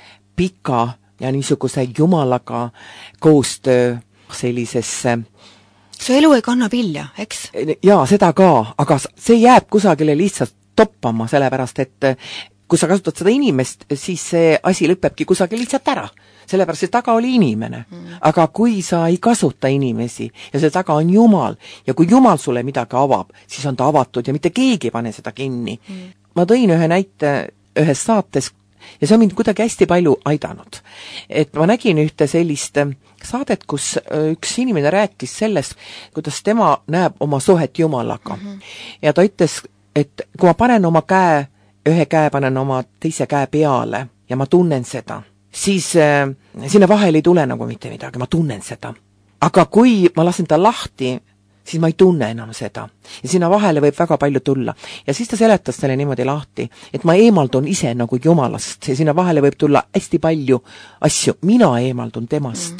pika ja niisuguse Jumalaga koostöö sellisesse. Su elu ei kanna vilja, eks? Jaa, seda ka, aga see jääb kusagile lihtsalt toppama, sellepärast, et kui sa kasutad seda inimest, siis see asi lõpebki kusagil lihtsalt ära. Sellepärast see taga oli inimene. Aga kui sa ei kasuta inimesi ja see taga on Jumal ja kui Jumal sulle midagi avab, siis on ta avatud ja mitte keegi ei pane seda kinni. Ma tõin ühe näite ühes saates ja see on mind kuidagi hästi palju aidanud. Et ma nägin ühte sellist saadet, kus üks inimene rääkis sellest, kuidas tema näeb oma suhet Jumalaga. Ja ta ütles, et kui ma panen oma käe, ühe käe panen oma teise käe peale ja ma tunnen seda, siis sinna vahel ei tule nagu mitte midagi, ma tunnen seda. Aga kui ma lasen ta lahti, siis ma ei tunne enam seda. Ja sinna vahele võib väga palju tulla. Ja siis ta seletas selle niimoodi lahti, et ma eemaldun ise nagu Jumalast ja sinna vahele võib tulla hästi palju asju. Mina eemaldun temast.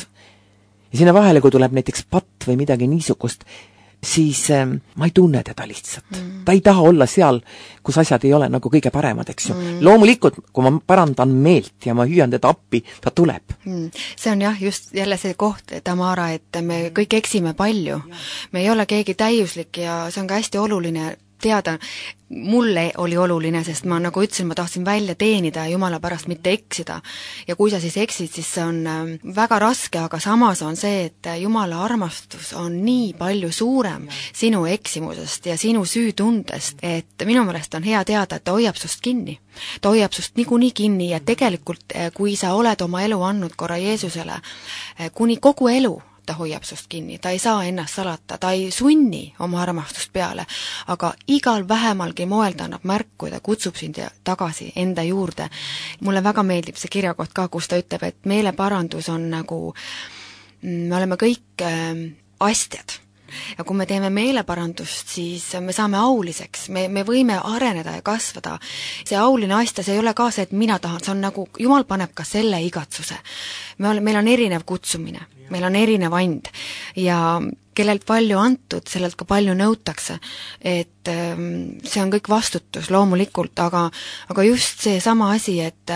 Ja sinna vahele, kui tuleb näiteks patt või midagi niisugust, siis ma ei tunne teda lihtsalt. Ta ei taha olla seal, kus asjad ei ole nagu kõige paremad, eks ju. Loomulikult, kui ma parandan meelt ja ma hüüan teda appi, ta tuleb. See on jah, just jälle see koht, Tamara, et me kõik eksime palju. Me ei ole keegi täiuslik ja see on ka hästi oluline teada. Mulle oli oluline, sest ma nagu ütlesin, ma tahtsin välja teenida ja Jumala pärast mitte eksida. Ja kui sa siis eksid, siis see on väga raske, aga samas on see, et Jumala armastus on nii palju suurem sinu eksimusest ja sinu süütundest, et minu meelest on hea teada, et ta hoiab sust kinni. Ta hoiab sust niikuinii kinni ja tegelikult, kui sa oled oma elu andnud korra Jeesusele, kuni kogu elu, ta hoiab sust kinni, ta ei saa ennast salata, ta ei sunni oma armastust peale, aga igal vähemalgi moel ta annab märku ja ta kutsub sind tagasi enda juurde. Mulle väga meeldib see kirjakoht ka, kus ta ütleb, et meeleparandus on nagu, me oleme kõik astjad ja kui me teeme meeleparandust, siis me saame auliseks, me võime areneda ja kasvada. See auline asja, see ei ole ka see, et mina tahan, see on nagu, Jumal paneb ka selle igatsuse. Meil on erinev kutsumine, meil on erinev and ja kellelt palju antud, sellelt ka palju nõutakse, et see on kõik vastutus loomulikult, aga just see sama asi, et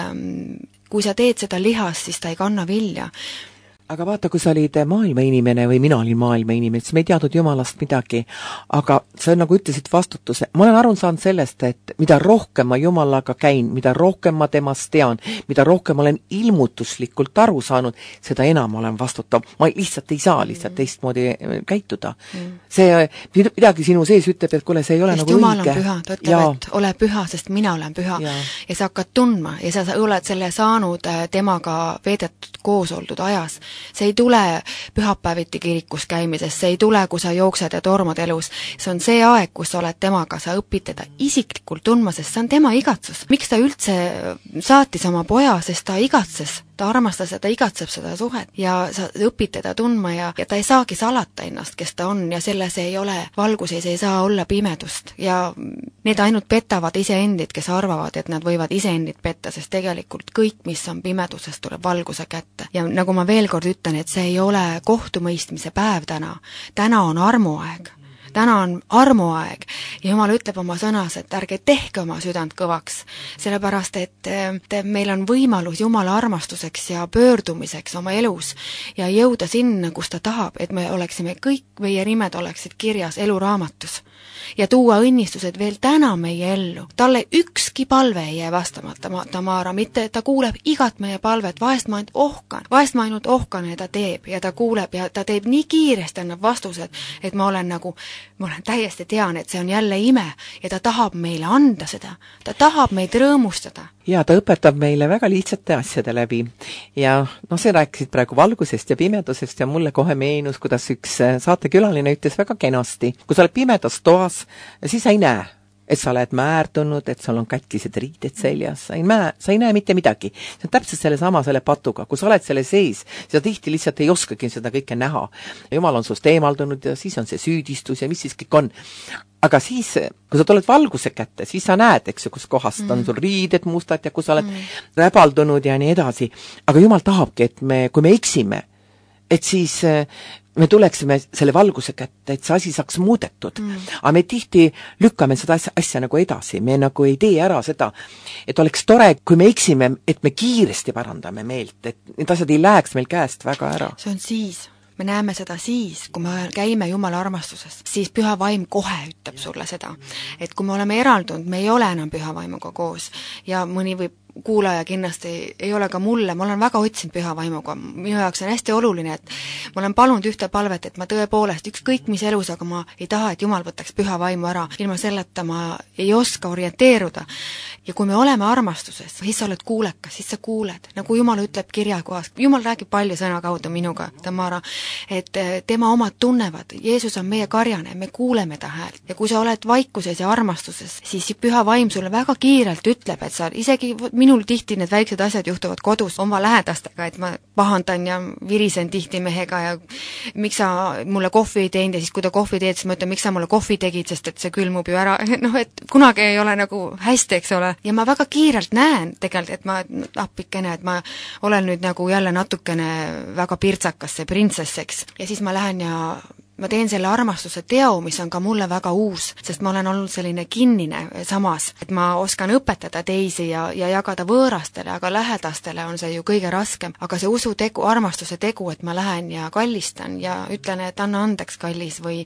kui sa teed seda lihas, siis ta ei kanna vilja. Aga vaata, kui sa olid maailma inimene või mina olin maailma inimene, siis me ei teadnud Jumalast midagi. Aga sa nagu ütlesid vastutuse. Ma olen aru saanud sellest, et mida rohkem ma Jumalaga käin, mida rohkem ma temast tean, mida rohkem olen ilmutuslikult aru saanud, seda enam olen vastutav. Ma lihtsalt ei saa teistmoodi käituda. See midagi sinu sees ütleb, et kuule, see ei ole sest nagu Jumal õige. on püha, ta ütleb, et ole püha, sest mina olen püha. Ja sa hakkad tundma ja sa oled selle saanud temaga veedetud koos oldud ajas. See ei tule pühapäeviti kirikus käimisest, see ei tule, kui sa jooksed ja tormad elus. See on see aeg, kus sa oled temaga, sa õpid teda isiklikult tundma, sest see on tema igatsus. Miks ta üldse saatis oma poja, sest ta igatses, ta armastas ja ta igatseb seda suhet ja sa õpid teda tundma ja ta ei saagi salata ennast, kes ta on ja selles ei ole valguses, ei saa olla pimedust ja need ainult petavad iseendid, kes arvavad, et nad võivad iseendid petta, sest tegelikult kõik, mis on pimeduses, tuleb valguse kätte. Ja nagu ma veel kord ütlen, et see ei ole kohtumõistmise päev täna. Täna on armuaeg. Täna on armuaeg ja Jumal ütleb oma sõnas, et ärge tehke oma südant kõvaks, sellepärast et meil on võimalus Jumala armastuseks ja pöördumiseks oma elus ja jõuda sinna, kus ta tahab, et me oleksime kõik, meie nimed oleksid kirjas eluraamatus ja tuua õnnistused veel täna meie ellu. Talle ükski palve ei jää vastamata, Tamara, mitte ta kuuleb igat meie palvet, vahest ma ainult ohkan ja ta teeb ja ta kuuleb ja ta teeb nii kiiresti, annab vastused, et ma olen täiesti tean, et see on jälle ime ja ta tahab meile anda seda, ta tahab meid rõõmustada. Ja ta õpetab meile väga lihtsate asjade läbi ja sa rääkisid praegu valgusest ja pimedusest ja mulle kohe meenus, kuidas üks saatekülaline ütles väga kenasti, kui sa oled pimedas toas, siis sa ei näe, et sa oled määrdunud, et sul on kätkised riided seljas, sa ei näe mitte midagi. See on täpselt selle patuga, kui sa oled selle sees, sa tihti lihtsalt ei oskagi seda kõike näha. Jumal on sust eemaldunud ja siis on see süüdistus ja mis siis kõik on. Aga siis, kui sa tuled valguse kätte, siis sa näed, eks ju, kus kohast on sul riided mustad ja kus sa oled räbaldunud ja nii edasi. Aga Jumal tahabki, et kui me eksime, et siis me tuleksime selle valguse kätte, et see asi saaks muudetud. Aga me tihti lükkame seda asja nagu edasi, me nagu ei tee ära seda, et oleks tore, kui me eksime, et me kiiresti parandame meelt, et need asjad ei läheks meil käest väga ära. See on siis. Me näeme seda siis, kui me käime Jumala armastuses, siis püha vaim kohe ütleb sulle seda, et kui me oleme eraldunud, me ei ole enam püha vaimuga koos ja mõni võib kuulaja kindlasti ei ole ka mulle, ma olen väga otsinud püha vaimuga, minu jaoks on hästi oluline, et ma olen palunud ühte palvet, et ma tõepoolest ükskõik mis elus, aga ma ei taha, et Jumal võtaks püha vaimu ära, ilma selleta ma ei oska orienteeruda. Ja kui me oleme armastuses, siis sa oled kuulekas, siis sa kuuled, nagu Jumal ütleb kirjakohas, Jumal räägib palju sõna kaudu minuga, Tamara, et tema omad tunnevad, Jeesus on meie karjane, me kuuleme ta häält ja kui sa oled vaikuses ja armastuses, siis püha vaim sulle väga kiirelt ütleb, et sa isegi minul tihti need väiksed asjad juhtuvad kodus oma lähedastega, et ma pahandan ja virisen tihti mehega ja miks sa mulle kohvi ei teinud ja siis kui ta kohvi teed, siis ma ütlen, miks sa mulle kohvi tegid, sest et see külmub ju ära, et kunagi ei ole nagu hästi, eks ole. Ja ma väga kiirelt näen tegelikult, et ma appikene, et ma olen nüüd nagu jälle natukene väga pirtsakas see printsesseks ja siis ma lähen ja ma teen selle armastuse teo, mis on ka mulle väga uus, sest ma olen olnud selline kinnine samas, et ma oskan õpetada teisi ja jagada võõrastele, aga lähedastele on see ju kõige raskem. Aga see usu tegu, armastuse tegu, et ma lähen ja kallistan ja ütlen, et anna andeks, kallis, või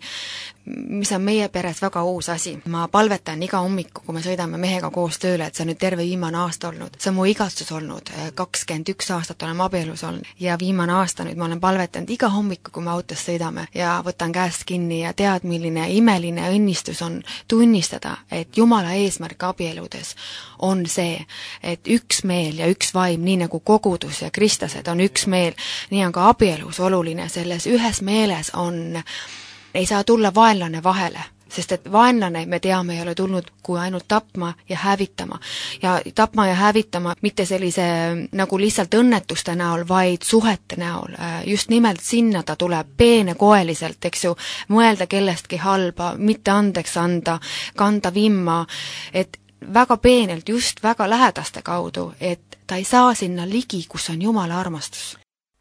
mis on meie peres väga uus asi. Ma palvetan iga hommiku, kui me sõidame mehega koos tööle, et see on nüüd terve viimane aasta olnud. See on mu igatsus olnud, 21 aastat olen abielus olnud ja viimane aasta nüüd ma olen palvetanud iga hommiku, kui me autos sõidame ja võtan käest kinni ja tead, milline imeline õnnistus on tunnistada, et Jumala eesmärk abieludes on see, et üks meel ja üks vaim, nii nagu kogudus ja kristlased on üks meel, nii on ka abielus oluline, selles ühes meeles on ei saa tulla vaenlane vahele, sest et vaenlane, me teame, ei ole tulnud kui ainult tapma ja hävitama. Ja tapma ja hävitama mitte sellise nagu lihtsalt õnnetuste näol, vaid suhete näol. Just nimelt sinna ta tuleb peenekoeliselt, eks ju, mõelda kellestki halba, mitte andeks anda, kanda vimma, et väga peenelt, just väga lähedaste kaudu, et ta ei saa sinna ligi, kus on Jumala armastus.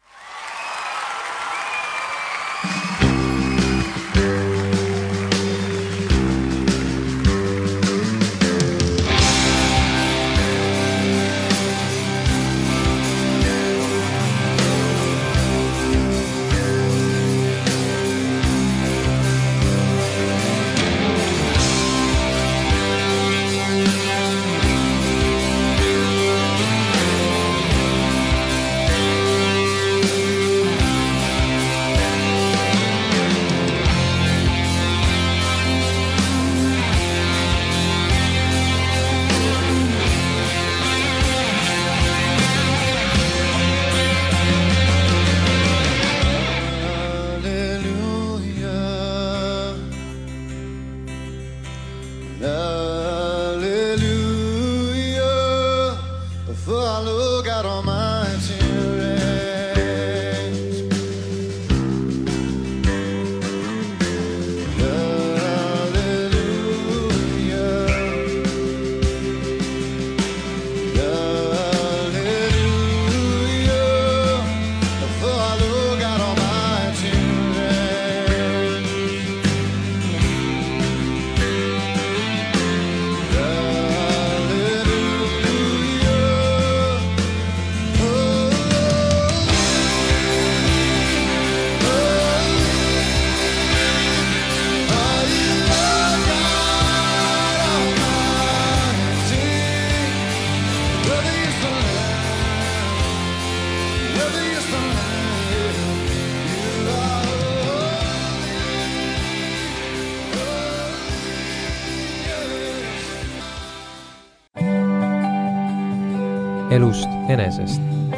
elust enesest.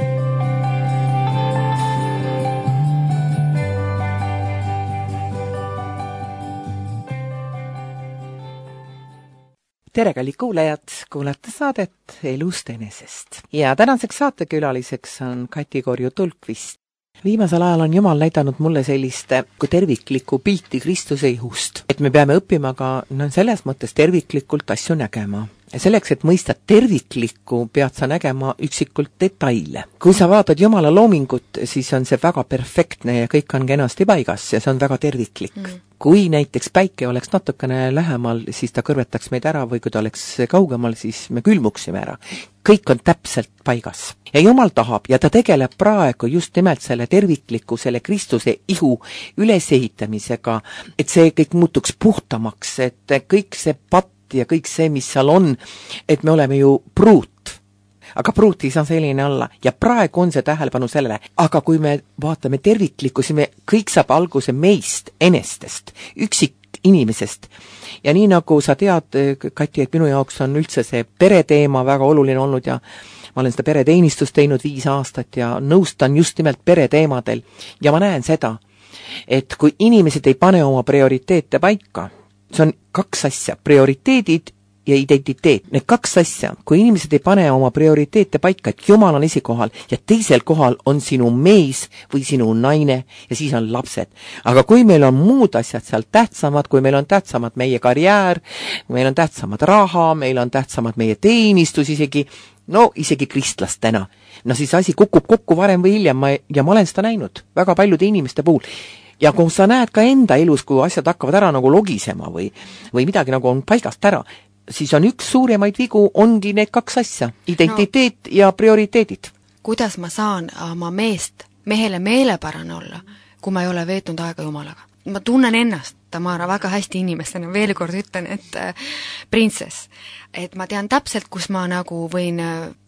tere, kallid kuulajad, kuulate saadet Elust enesest. Ja tänaseks saatekülaliseks on Kati Korju-Tulkvist. Viimasel ajal on Jumal näidanud mulle sellist kui terviklikku pilti Kristuse ihust. Et me peame õppima ka selles mõttes terviklikult asju nägema. Ja selleks, et mõista terviklikku, pead sa nägema üksikult detaile. Kui sa vaatad Jumala loomingut, siis on see väga perfektne ja kõik on kenasti paigas ja see on väga terviklik. Kui näiteks päike oleks natukene lähemal, siis ta kõrvetaks meid ära või kui ta oleks kaugemal, siis me külmuksime ära. Kõik on täpselt paigas. Ja Jumal tahab ja ta tegeleb praegu just nimelt selle tervikliku, selle Kristuse ihu ülesehitamisega, et see kõik muutuks puhtamaks, et kõik see patt ja kõik see, mis seal on, et me oleme ju pruut. Aga pruut ei saa selline olla ja praegu on see tähelepanu sellele. Aga kui me vaatame terviklikku, siis me kõik saab alguse meist, enestest, üksik inimesest. Ja nii nagu sa tead, Kati, et minu jaoks on üldse see pereteema väga oluline olnud ja ma olen seda pereteenistust teinud 5 aastat ja nõustan just nimelt pereteemadel. Ja ma näen seda, et kui inimesed ei pane oma prioriteete paika, see on 2 asja, prioriteedid ja identiteet. Need 2 asja, kui inimesed ei pane oma prioriteete paika, et Jumal on esikohal ja teisel kohal on sinu mees või sinu naine ja siis on lapsed. Aga kui meil on muud asjad seal tähtsamad, kui meil on tähtsamad meie karjäär, meil on tähtsamad raha, meil on tähtsamad meie teenistus isegi, no isegi kristlastena, no siis asi kukub kokku varem või hiljem ja ma olen seda näinud väga paljude inimeste puhul. Ja kui sa näed ka enda elus, kui asjad hakkavad ära nagu logisema või midagi nagu on paigast ära, siis on üks suuremaid vigu, ongi need 2 asja, identiteet ja prioriteedid. Kuidas ma saan oma mehele meelepärane olla, kui ma ei ole veetnud aega Jumalaga? Ma tunnen ennast, Tamara, väga hästi inimestena, veel kord ütlen, et printsess. et ma tean täpselt, kus ma nagu võin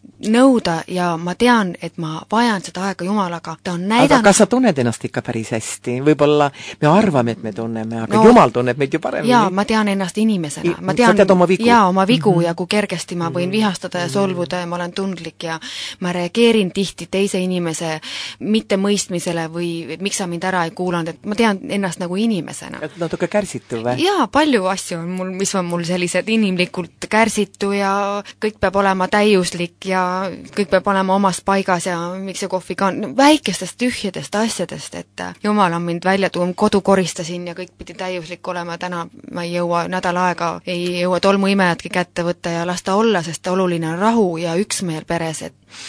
nõuda ja ma tean, et ma vajan seda aega Jumalaga. Ta on näidanud... Aga kas sa tunned ennast ikka päris hästi? Võib-olla me arvame, et me tunneme, aga Jumal tunneb meid ju paremini. Jaa, ma tean ennast inimesena. Ma tean, sa tead oma vigu? Jaa, oma vigu ja kui kergesti ma võin vihastada ja solvuda ja ma olen tundlik ja ma reageerin tihti teise inimese mittemõistmisele või miks sa mind ära ei kuulanud, et ma tean ennast nagu inimesena. Et natuke kärsitu või? Jaa, palju asju on mul, mis on mul sellised inimlikult kärsitu ja kõik peab olema täiuslik ja kõik peab olema omas paigas ja miks see kohvi ka on, väikestest tühjadest asjadest, et Jumal on mind välja tuum, kodu koristasin ja kõik pidi täiuslik olema, täna ma ei jõua nädal aega, ei jõua tolmuimejatki kätte võtta ja lasta olla, sest oluline on rahu ja üksmeel peres,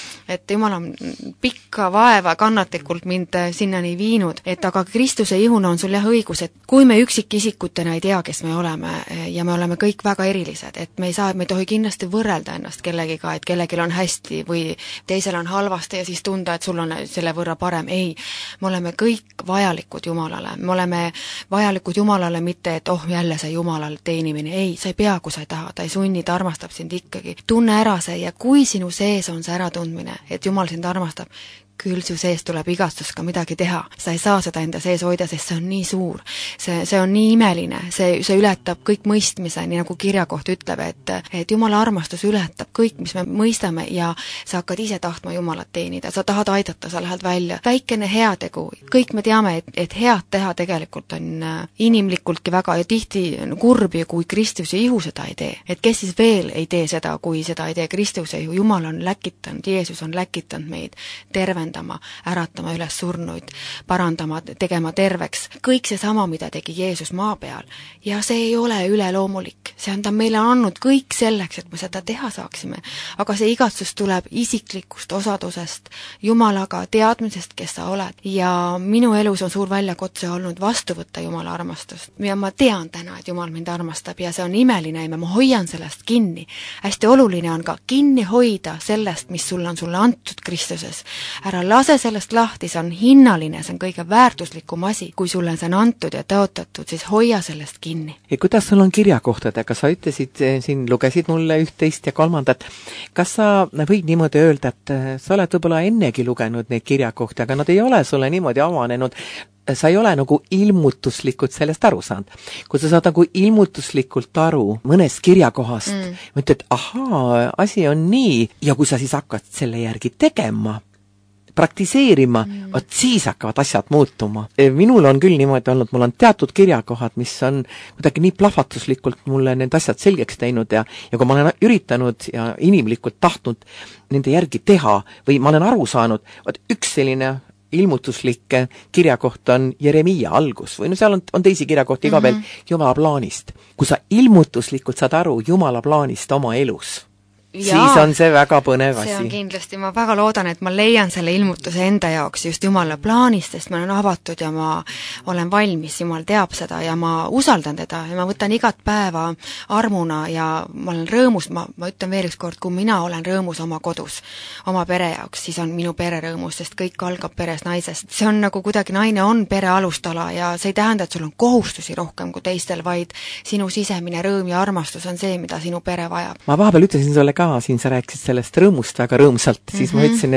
et Jumal on pikka vaeva kannatlikult mind sinnani viinud, et aga Kristuse ihuna on sul jah õigus, et kui me üksikisikutena ei tea, kes me oleme ja me oleme kõik väga erilised, et me ei tohi kindlasti võrrelda ennast kellegiga, et kellelgi on hästi või teisel on halvasti ja siis tunda, et sul on selle võrra parem. Ei, me oleme kõik vajalikud Jumalale. Me oleme vajalikud Jumalale mitte, et jälle see Jumalale teenimine. Ei, sa ei pea, kui sa ei taha. Ta ei sunni, ta armastab sind ikkagi. Tunne ära see ja kui sinu sees on see äratundmine, et Jumal sind armastab, küll su sees tuleb igastus ka midagi teha. Sa ei saa seda enda sees hoida, sest see on nii suur. See on nii imeline, see ületab kõik mõistmise, nii nagu kirjakoht ütleb, et Jumala armastus ületab kõik, mis me mõistame ja sa hakkad ise tahtma Jumalat teenida, sa tahad aidata, sa lähed välja. Väikene heategu, kõik me teame, et head teha tegelikult on inimlikultki väga ja tihti kurb, kui Kristuse ihu seda ei tee. Et kes siis veel ei tee seda, kui seda ei tee Kristuse ihu? Jumal on läkitanud, Jeesus on läkitanud meid terve äratama üles surnuid, parandama, tegema terveks. Kõik see sama, mida tegi Jeesus maa peal. Ja see ei ole üleloomulik. See on ta meile andnud kõik selleks, et me seda teha saaksime. Aga see igatsus tuleb isiklikust osadusest, Jumalaga teadmisest, kes sa oled. Ja minu elus on suur väljakutse olnud vastu võtta Jumala armastust. Ja ma tean täna, et Jumal mind armastab ja see on imeline ja ma hoian sellest kinni. Hästi oluline on ka kinni hoida sellest, mis sulle on antud Kristuses. Ära lase sellest lahti, see on hinnaline, see on kõige väärtuslikum asi. Kui sulle see on antud ja tõotatud, siis hoia sellest kinni. Ja kuidas sul on kirjakohtadega? Sa ütlesid, siin lugesid mulle 11 ja 3. Kas sa võid niimoodi öelda, et sa oled võib-olla ennegi lugenud neid kirjakohti, aga nad ei ole sulle niimoodi avanenud, sa ei ole nagu ilmutuslikult sellest aru saanud. Kui sa saad nagu ilmutuslikult aru mõnest kirjakohast, mõtled, ahaa, asi on nii, ja kui sa siis hakkad selle järgi tegema, praktiseerima, siis hakkavad asjad muutuma. Minul on küll niimoodi olnud, mul on teatud kirjakohad, mis on kuidagi nii plahvatuslikult mulle need asjad selgeks teinud ja kui ma olen üritanud ja inimlikult tahtnud nende järgi teha või ma olen aru saanud, üks selline ilmutuslik kirjakoht on Jeremiia algus või seal on teisi kirjakohti ka veel Jumala plaanist. Kui sa ilmutuslikult saad aru Jumala plaanist oma elus, siis on see väga põnev asi. See on kindlasti, ma väga loodan, et ma leian selle ilmutuse enda jaoks just Jumala plaanist, sest ma olen avatud ja ma olen valmis, Jumal teab seda ja ma usaldan teda ja ma võtan igat päeva armuna ja ma olen rõõmus, ma ütlen veel üks kord, kui mina olen rõõmus oma kodus, oma pere jaoks, siis on minu pere rõõmus, sest kõik algab peres naisest. See on nagu kuidagi naine on pere alustala ja see ei tähenda, et sul on kohustusi rohkem kui teistel, vaid sinu sisemine rõõm ja armastus on see, mida sinu pere vajab. Ma vahepeal ütlesin sulle ka, siin sa rääkisid sellest rõõmust väga rõõmsalt, siis ma ütlesin,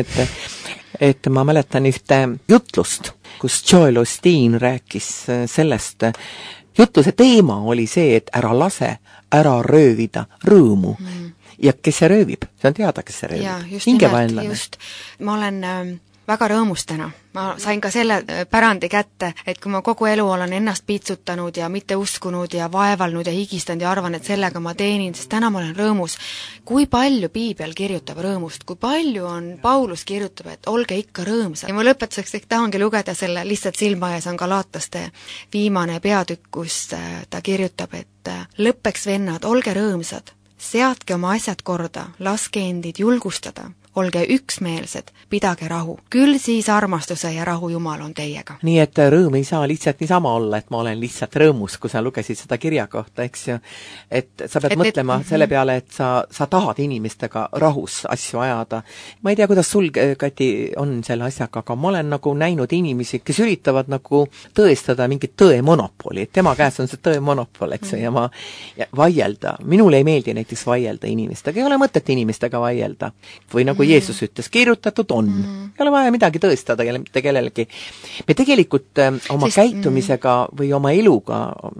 et ma mäletan ühte jutlust, kus Joel Osteen rääkis sellest, jutluse teema oli see, et ära lase ära röövida rõõmu. Ja kes see röövib? See on teada, kes see röövib. Hingevaenlane. Ma olen väga rõõmus täna. Ma sain ka selle pärandi kätte, et kui ma kogu elu olen ennast piitsutanud ja mitte uskunud ja vaevalnud ja higistanud ja arvan, et sellega ma teenin, sest täna ma olen rõõmus. Kui palju Piibel kirjutab rõõmust, kui palju on Paulus kirjutab, et olge ikka rõõmsad. Ja ma lõpetuseks tahangi lugeda selle lihtsalt silma ees on Galatlaste viimane peatükk, kus ta kirjutab, et lõppeks vennad, olge rõõmsad. Seadke oma asjad korda, laske endid julgustada, olge üksmeelsed, pidage rahu. Küll siis armastuse ja rahu Jumal on teiega. Nii et rõõm ei saa lihtsalt niisama olla, et ma olen lihtsalt rõõmus, kui sa lugesid seda kirja kohta, eks ju. Et sa pead mõtlema selle peale, et sa tahad inimestega rahus asju ajada. Ma ei tea, kuidas sul, Kati, on selle asjaga, aga ma olen nagu näinud inimesi, kes üritavad nagu tõestada mingit tõemonopoli, et tema käes on see tõemonopol, eks ju, ja vaielda. Minule ei meeldi näiteks vaielda inimestega, ei ole mõtet inimestega vaielda. Või nagu Jeesus ütles, kirjutatud on. Ei ole vaja midagi tõestada mitte kellelegi. Me tegelikult oma käitumisega või oma eluga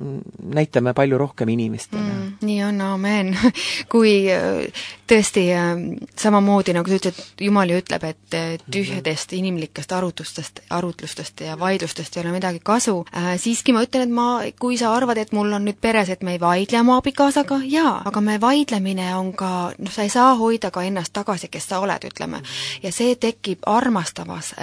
näitame palju rohkem inimestele. Nii on, amen. Kui tõesti samamoodi, nagu sa ütled, Jumal ju ütleb, et tühjadest inimlikest arutlustest ja vaidlustest ei ole midagi kasu. Siiski ma ütlen, et kui sa arvad, et mul on nüüd peres, et me ei vaidle oma abikaasaga, jaa, aga me vaidlemine on ka, sa ei saa hoida ka ennast tagasi, kes sa oled, ütleme. Ja see tekib armastavas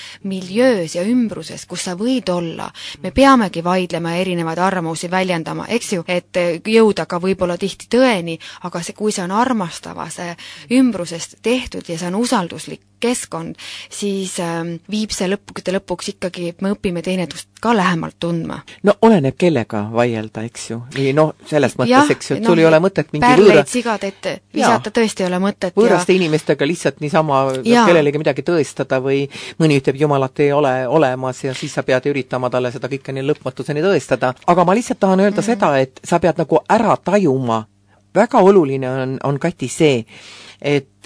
miljöös ja ümbruses, kus sa võid olla. Me peamegi vaidlema ja erinevaid arvamusi väljendama, eks ju, et jõuda ka võib-olla tihti tõeni, aga kui see on armastavas ümbrusest tehtud ja see on usalduslik keskkond, siis viib see lõpuks ikkagi, et me õpime teinetust ka lähemalt tundma. No oleneb kellega vaielda, eks ju. Või selles mõttes, eks ju, et sul ei ole mõtet mingi võõra... sigad ette visata tõesti ei ole mõtet. Võõraste inimestega lihtsalt niisama kellelegi midagi tõestada või mõni ütleb, Jumalat ei ole olemas ja siis sa pead üritama talle seda kõike nii lõpmatuseni tõestada. Aga ma lihtsalt tahan öelda seda, et sa pead nagu ära tajuma. Väga oluline on Kati see, et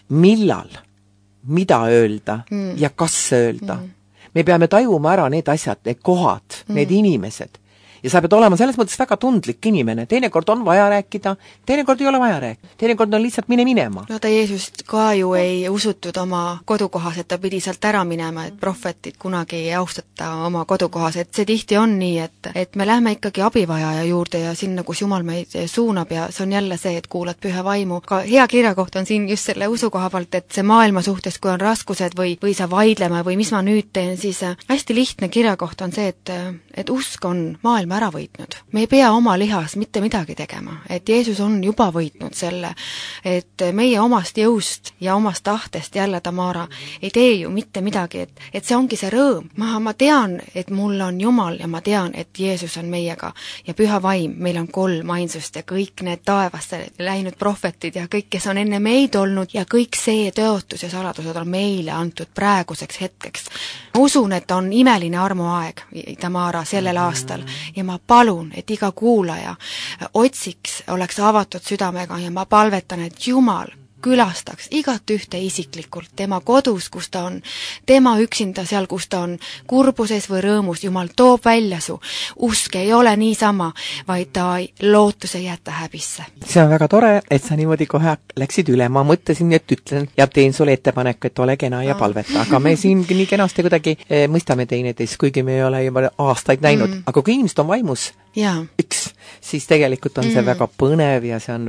millal mida öelda ja kas öelda. Me peame tajuma ära need asjad, need kohad, need inimesed. Ja sa pead olema selles mõttes väga tundlik inimene. Teinekord on vaja rääkida, teinekord ei ole vaja rääkida. Teinekord on lihtsalt mine minema. No ta Jeesust ka ju ei usutud oma kodukohas, et ta pidi sealt ära minema, et prohvetid kunagi ei austata oma kodukohas. Et see tihti on nii, et me lähme ikkagi abivajaja juurde ja sinna, kus Jumal meid suunab ja see on jälle see, et kuulad püha vaimu. Ka hea kirjakoht on siin just selle usukoha palt, et see maailma suhtes, kui on raskused või sa vaidlema või mis ma nüüd teen, siis hästi lihtne kirjakoht on see, et usk on maailma ära võitnud. Me ei pea oma lihas mitte midagi tegema, et Jeesus on juba võitnud selle, et meie omast jõust ja omast tahtest jälle, Tamara, ei tee ju mitte midagi, et see ongi see rõõm. Ma tean, et mul on Jumal ja ma tean, et Jeesus on meiega ja püha vaim, meil on 3 ainsust ja kõik need taevasse läinud prohvetid ja kõik, kes on enne meid olnud ja kõik see tõotus ja saladused on meile antud praeguseks hetkeks. Ma usun, et on imeline armuaeg, Tamara, sellel aastal ja ma palun, et iga kuulaja otsiks, oleks avatud südamega ja ma palvetan, et Jumal külastaks igat ühte isiklikult tema kodus, kus ta on, tema üksinda seal, kus ta on kurbuses või rõõmus. Jumal toob välja su usk ei ole niisama, vaid ta lootus ei jäta häbisse. See on väga tore, et sa niimoodi kohe läksid üle. Ma mõtlesin, et ütlen ja teen sulle ettepaneku, et ole kena ja palveta. Aga me siin nii kenasti kuidagi mõistame teineteist, kuigi me ei ole juba aastaid näinud. Aga kui inimesed on vaimus üks, siis tegelikult on see väga põnev ja see on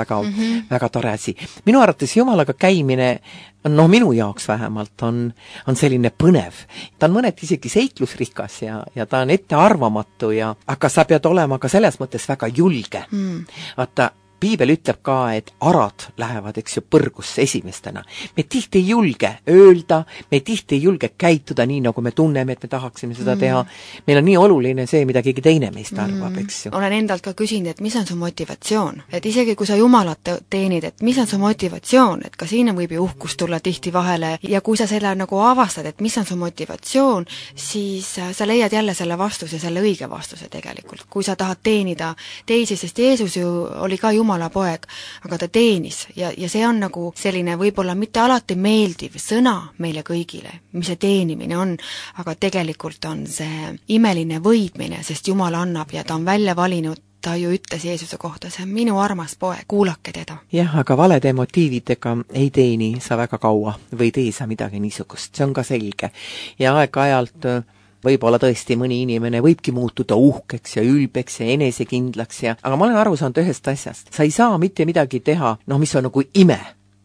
väga tore asi. Minu arvates Jumalaga käimine, minu jaoks vähemalt, on selline põnev. Ta on mõneti isegi seiklusrikas ja ta on ettearvamatu aga sa pead olema ka selles mõttes väga julge. Vaata, Piibel ütleb ka, et arad lähevad, eks ju, põrgusse esimestena. Me tihti ei julge öelda, me tihti ei julge käituda nii, nagu me tunneme, et me tahaksime seda teha. Meil on nii oluline see, mida keegi teine meist arvab, eks ju. Olen endalt ka küsinud, et mis on su motivatsioon? Et isegi kui sa Jumalat teenid, et mis on su motivatsioon? Et ka siin võib ju uhkus tulla tihti vahele ja kui sa selle nagu avastad, et mis on su motivatsioon, siis sa leiad jälle selle vastuse, selle õige vastuse tegelikult. Kui sa tahad teenida teisi, sest Jeesus ju oli ka Jumala poeg, aga ta teenis ja see on nagu selline võib-olla mitte alati meeldiv sõna meile kõigile, mis see teenimine on, aga tegelikult on see imeline võidmine, sest Jumal annab ja ta on välja valinud, ta ju ütles Jeesuse kohta, see on minu armas poeg, kuulake teda. Jah, aga valede motiividega ei teeni sa väga kaua või tee sa midagi niisugust, see on ka selge. Ja aeg-ajalt võib-olla tõesti mõni inimene võibki muutuda uhkeks ja ülbeks ja enesekindlaks aga ma olen aru saanud ühest asjast. Sa ei saa mitte midagi teha, mis on nagu ime.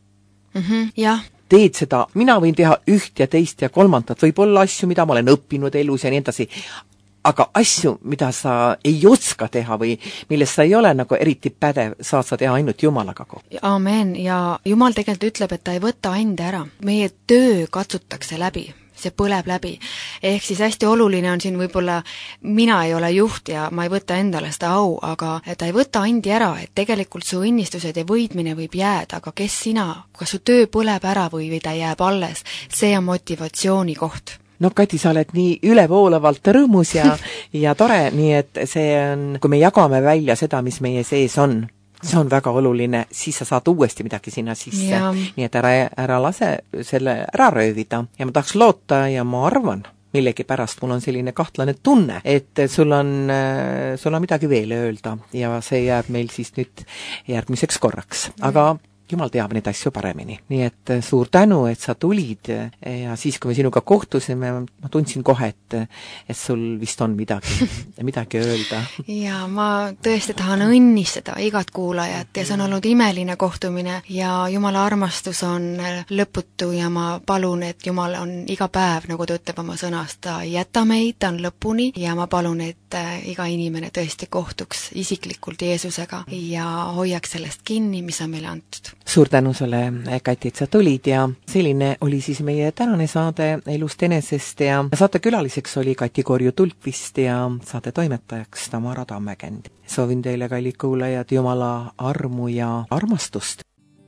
Jah. Teed seda, mina võin teha üht ja teist ja kolmandat, võib olla asju, mida ma olen õppinud elus ja nii edasi. aga asju, mida sa ei oska teha või millest sa ei ole nagu eriti pädev, saad sa teha ainult Jumalaga koos. Aamen, ja Jumal tegelikult ütleb, et ta ei võta ande ära. Meie töö katsutakse läbi, see põleb läbi. Ehk siis hästi oluline on siin võib-olla, mina ei ole juht ja ma ei võta endale seda au, aga ta ei võta andi ära, et tegelikult su õnnistused ja võidmine võib jääda, aga kes sina, kas su töö põleb ära või ta jääb alles, see on motivatsiooni koht. No Kati, sa oled nii ülevoolavalt rõõmus ja tore, nii et see on, kui me jagame välja seda, mis meie sees on, see on väga oluline, siis sa saad uuesti midagi sinna sisse. Nii et ära lase selle ära röövida. Ja ma tahaks loota ja ma arvan, millegi pärast mul on selline kahtlane tunne, et sul on midagi veel öelda ja see jääb meil siis nüüd järgmiseks korraks. Aga Jumal teab neid asju paremini. Nii et suur tänu, et sa tulid ja siis, kui me sinuga kohtusime, ma tundsin kohe, et sul vist on midagi öelda. Ja ma tõesti tahan õnnistada igat kuulajat ja see on olnud imeline kohtumine ja Jumala armastus on lõputu ja ma palun, et Jumal on iga päev, nagu ta ütleb oma sõnast, ta ei jäta meid, ta on lõpuni ja ma palun, et iga inimene tõesti kohtuks isiklikult Jeesusega ja hoiaks sellest kinni, mis on meile antud. Suur tänu sulle, Kati, et sa tulid ja selline oli siis meie tänane saade Elust enesest ja saate külaliseks oli Kati Korju-Tulkvist ja saate toimetajaks Tamara Tammekänd. Soovin teile, kallid kuulajad, Jumala armu ja armastust.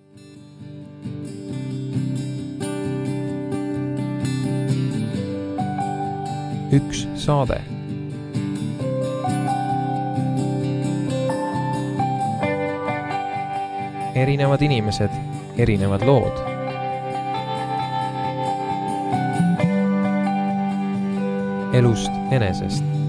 Üks saade. Erinevad inimesed, erinevad lood. Elust enesest.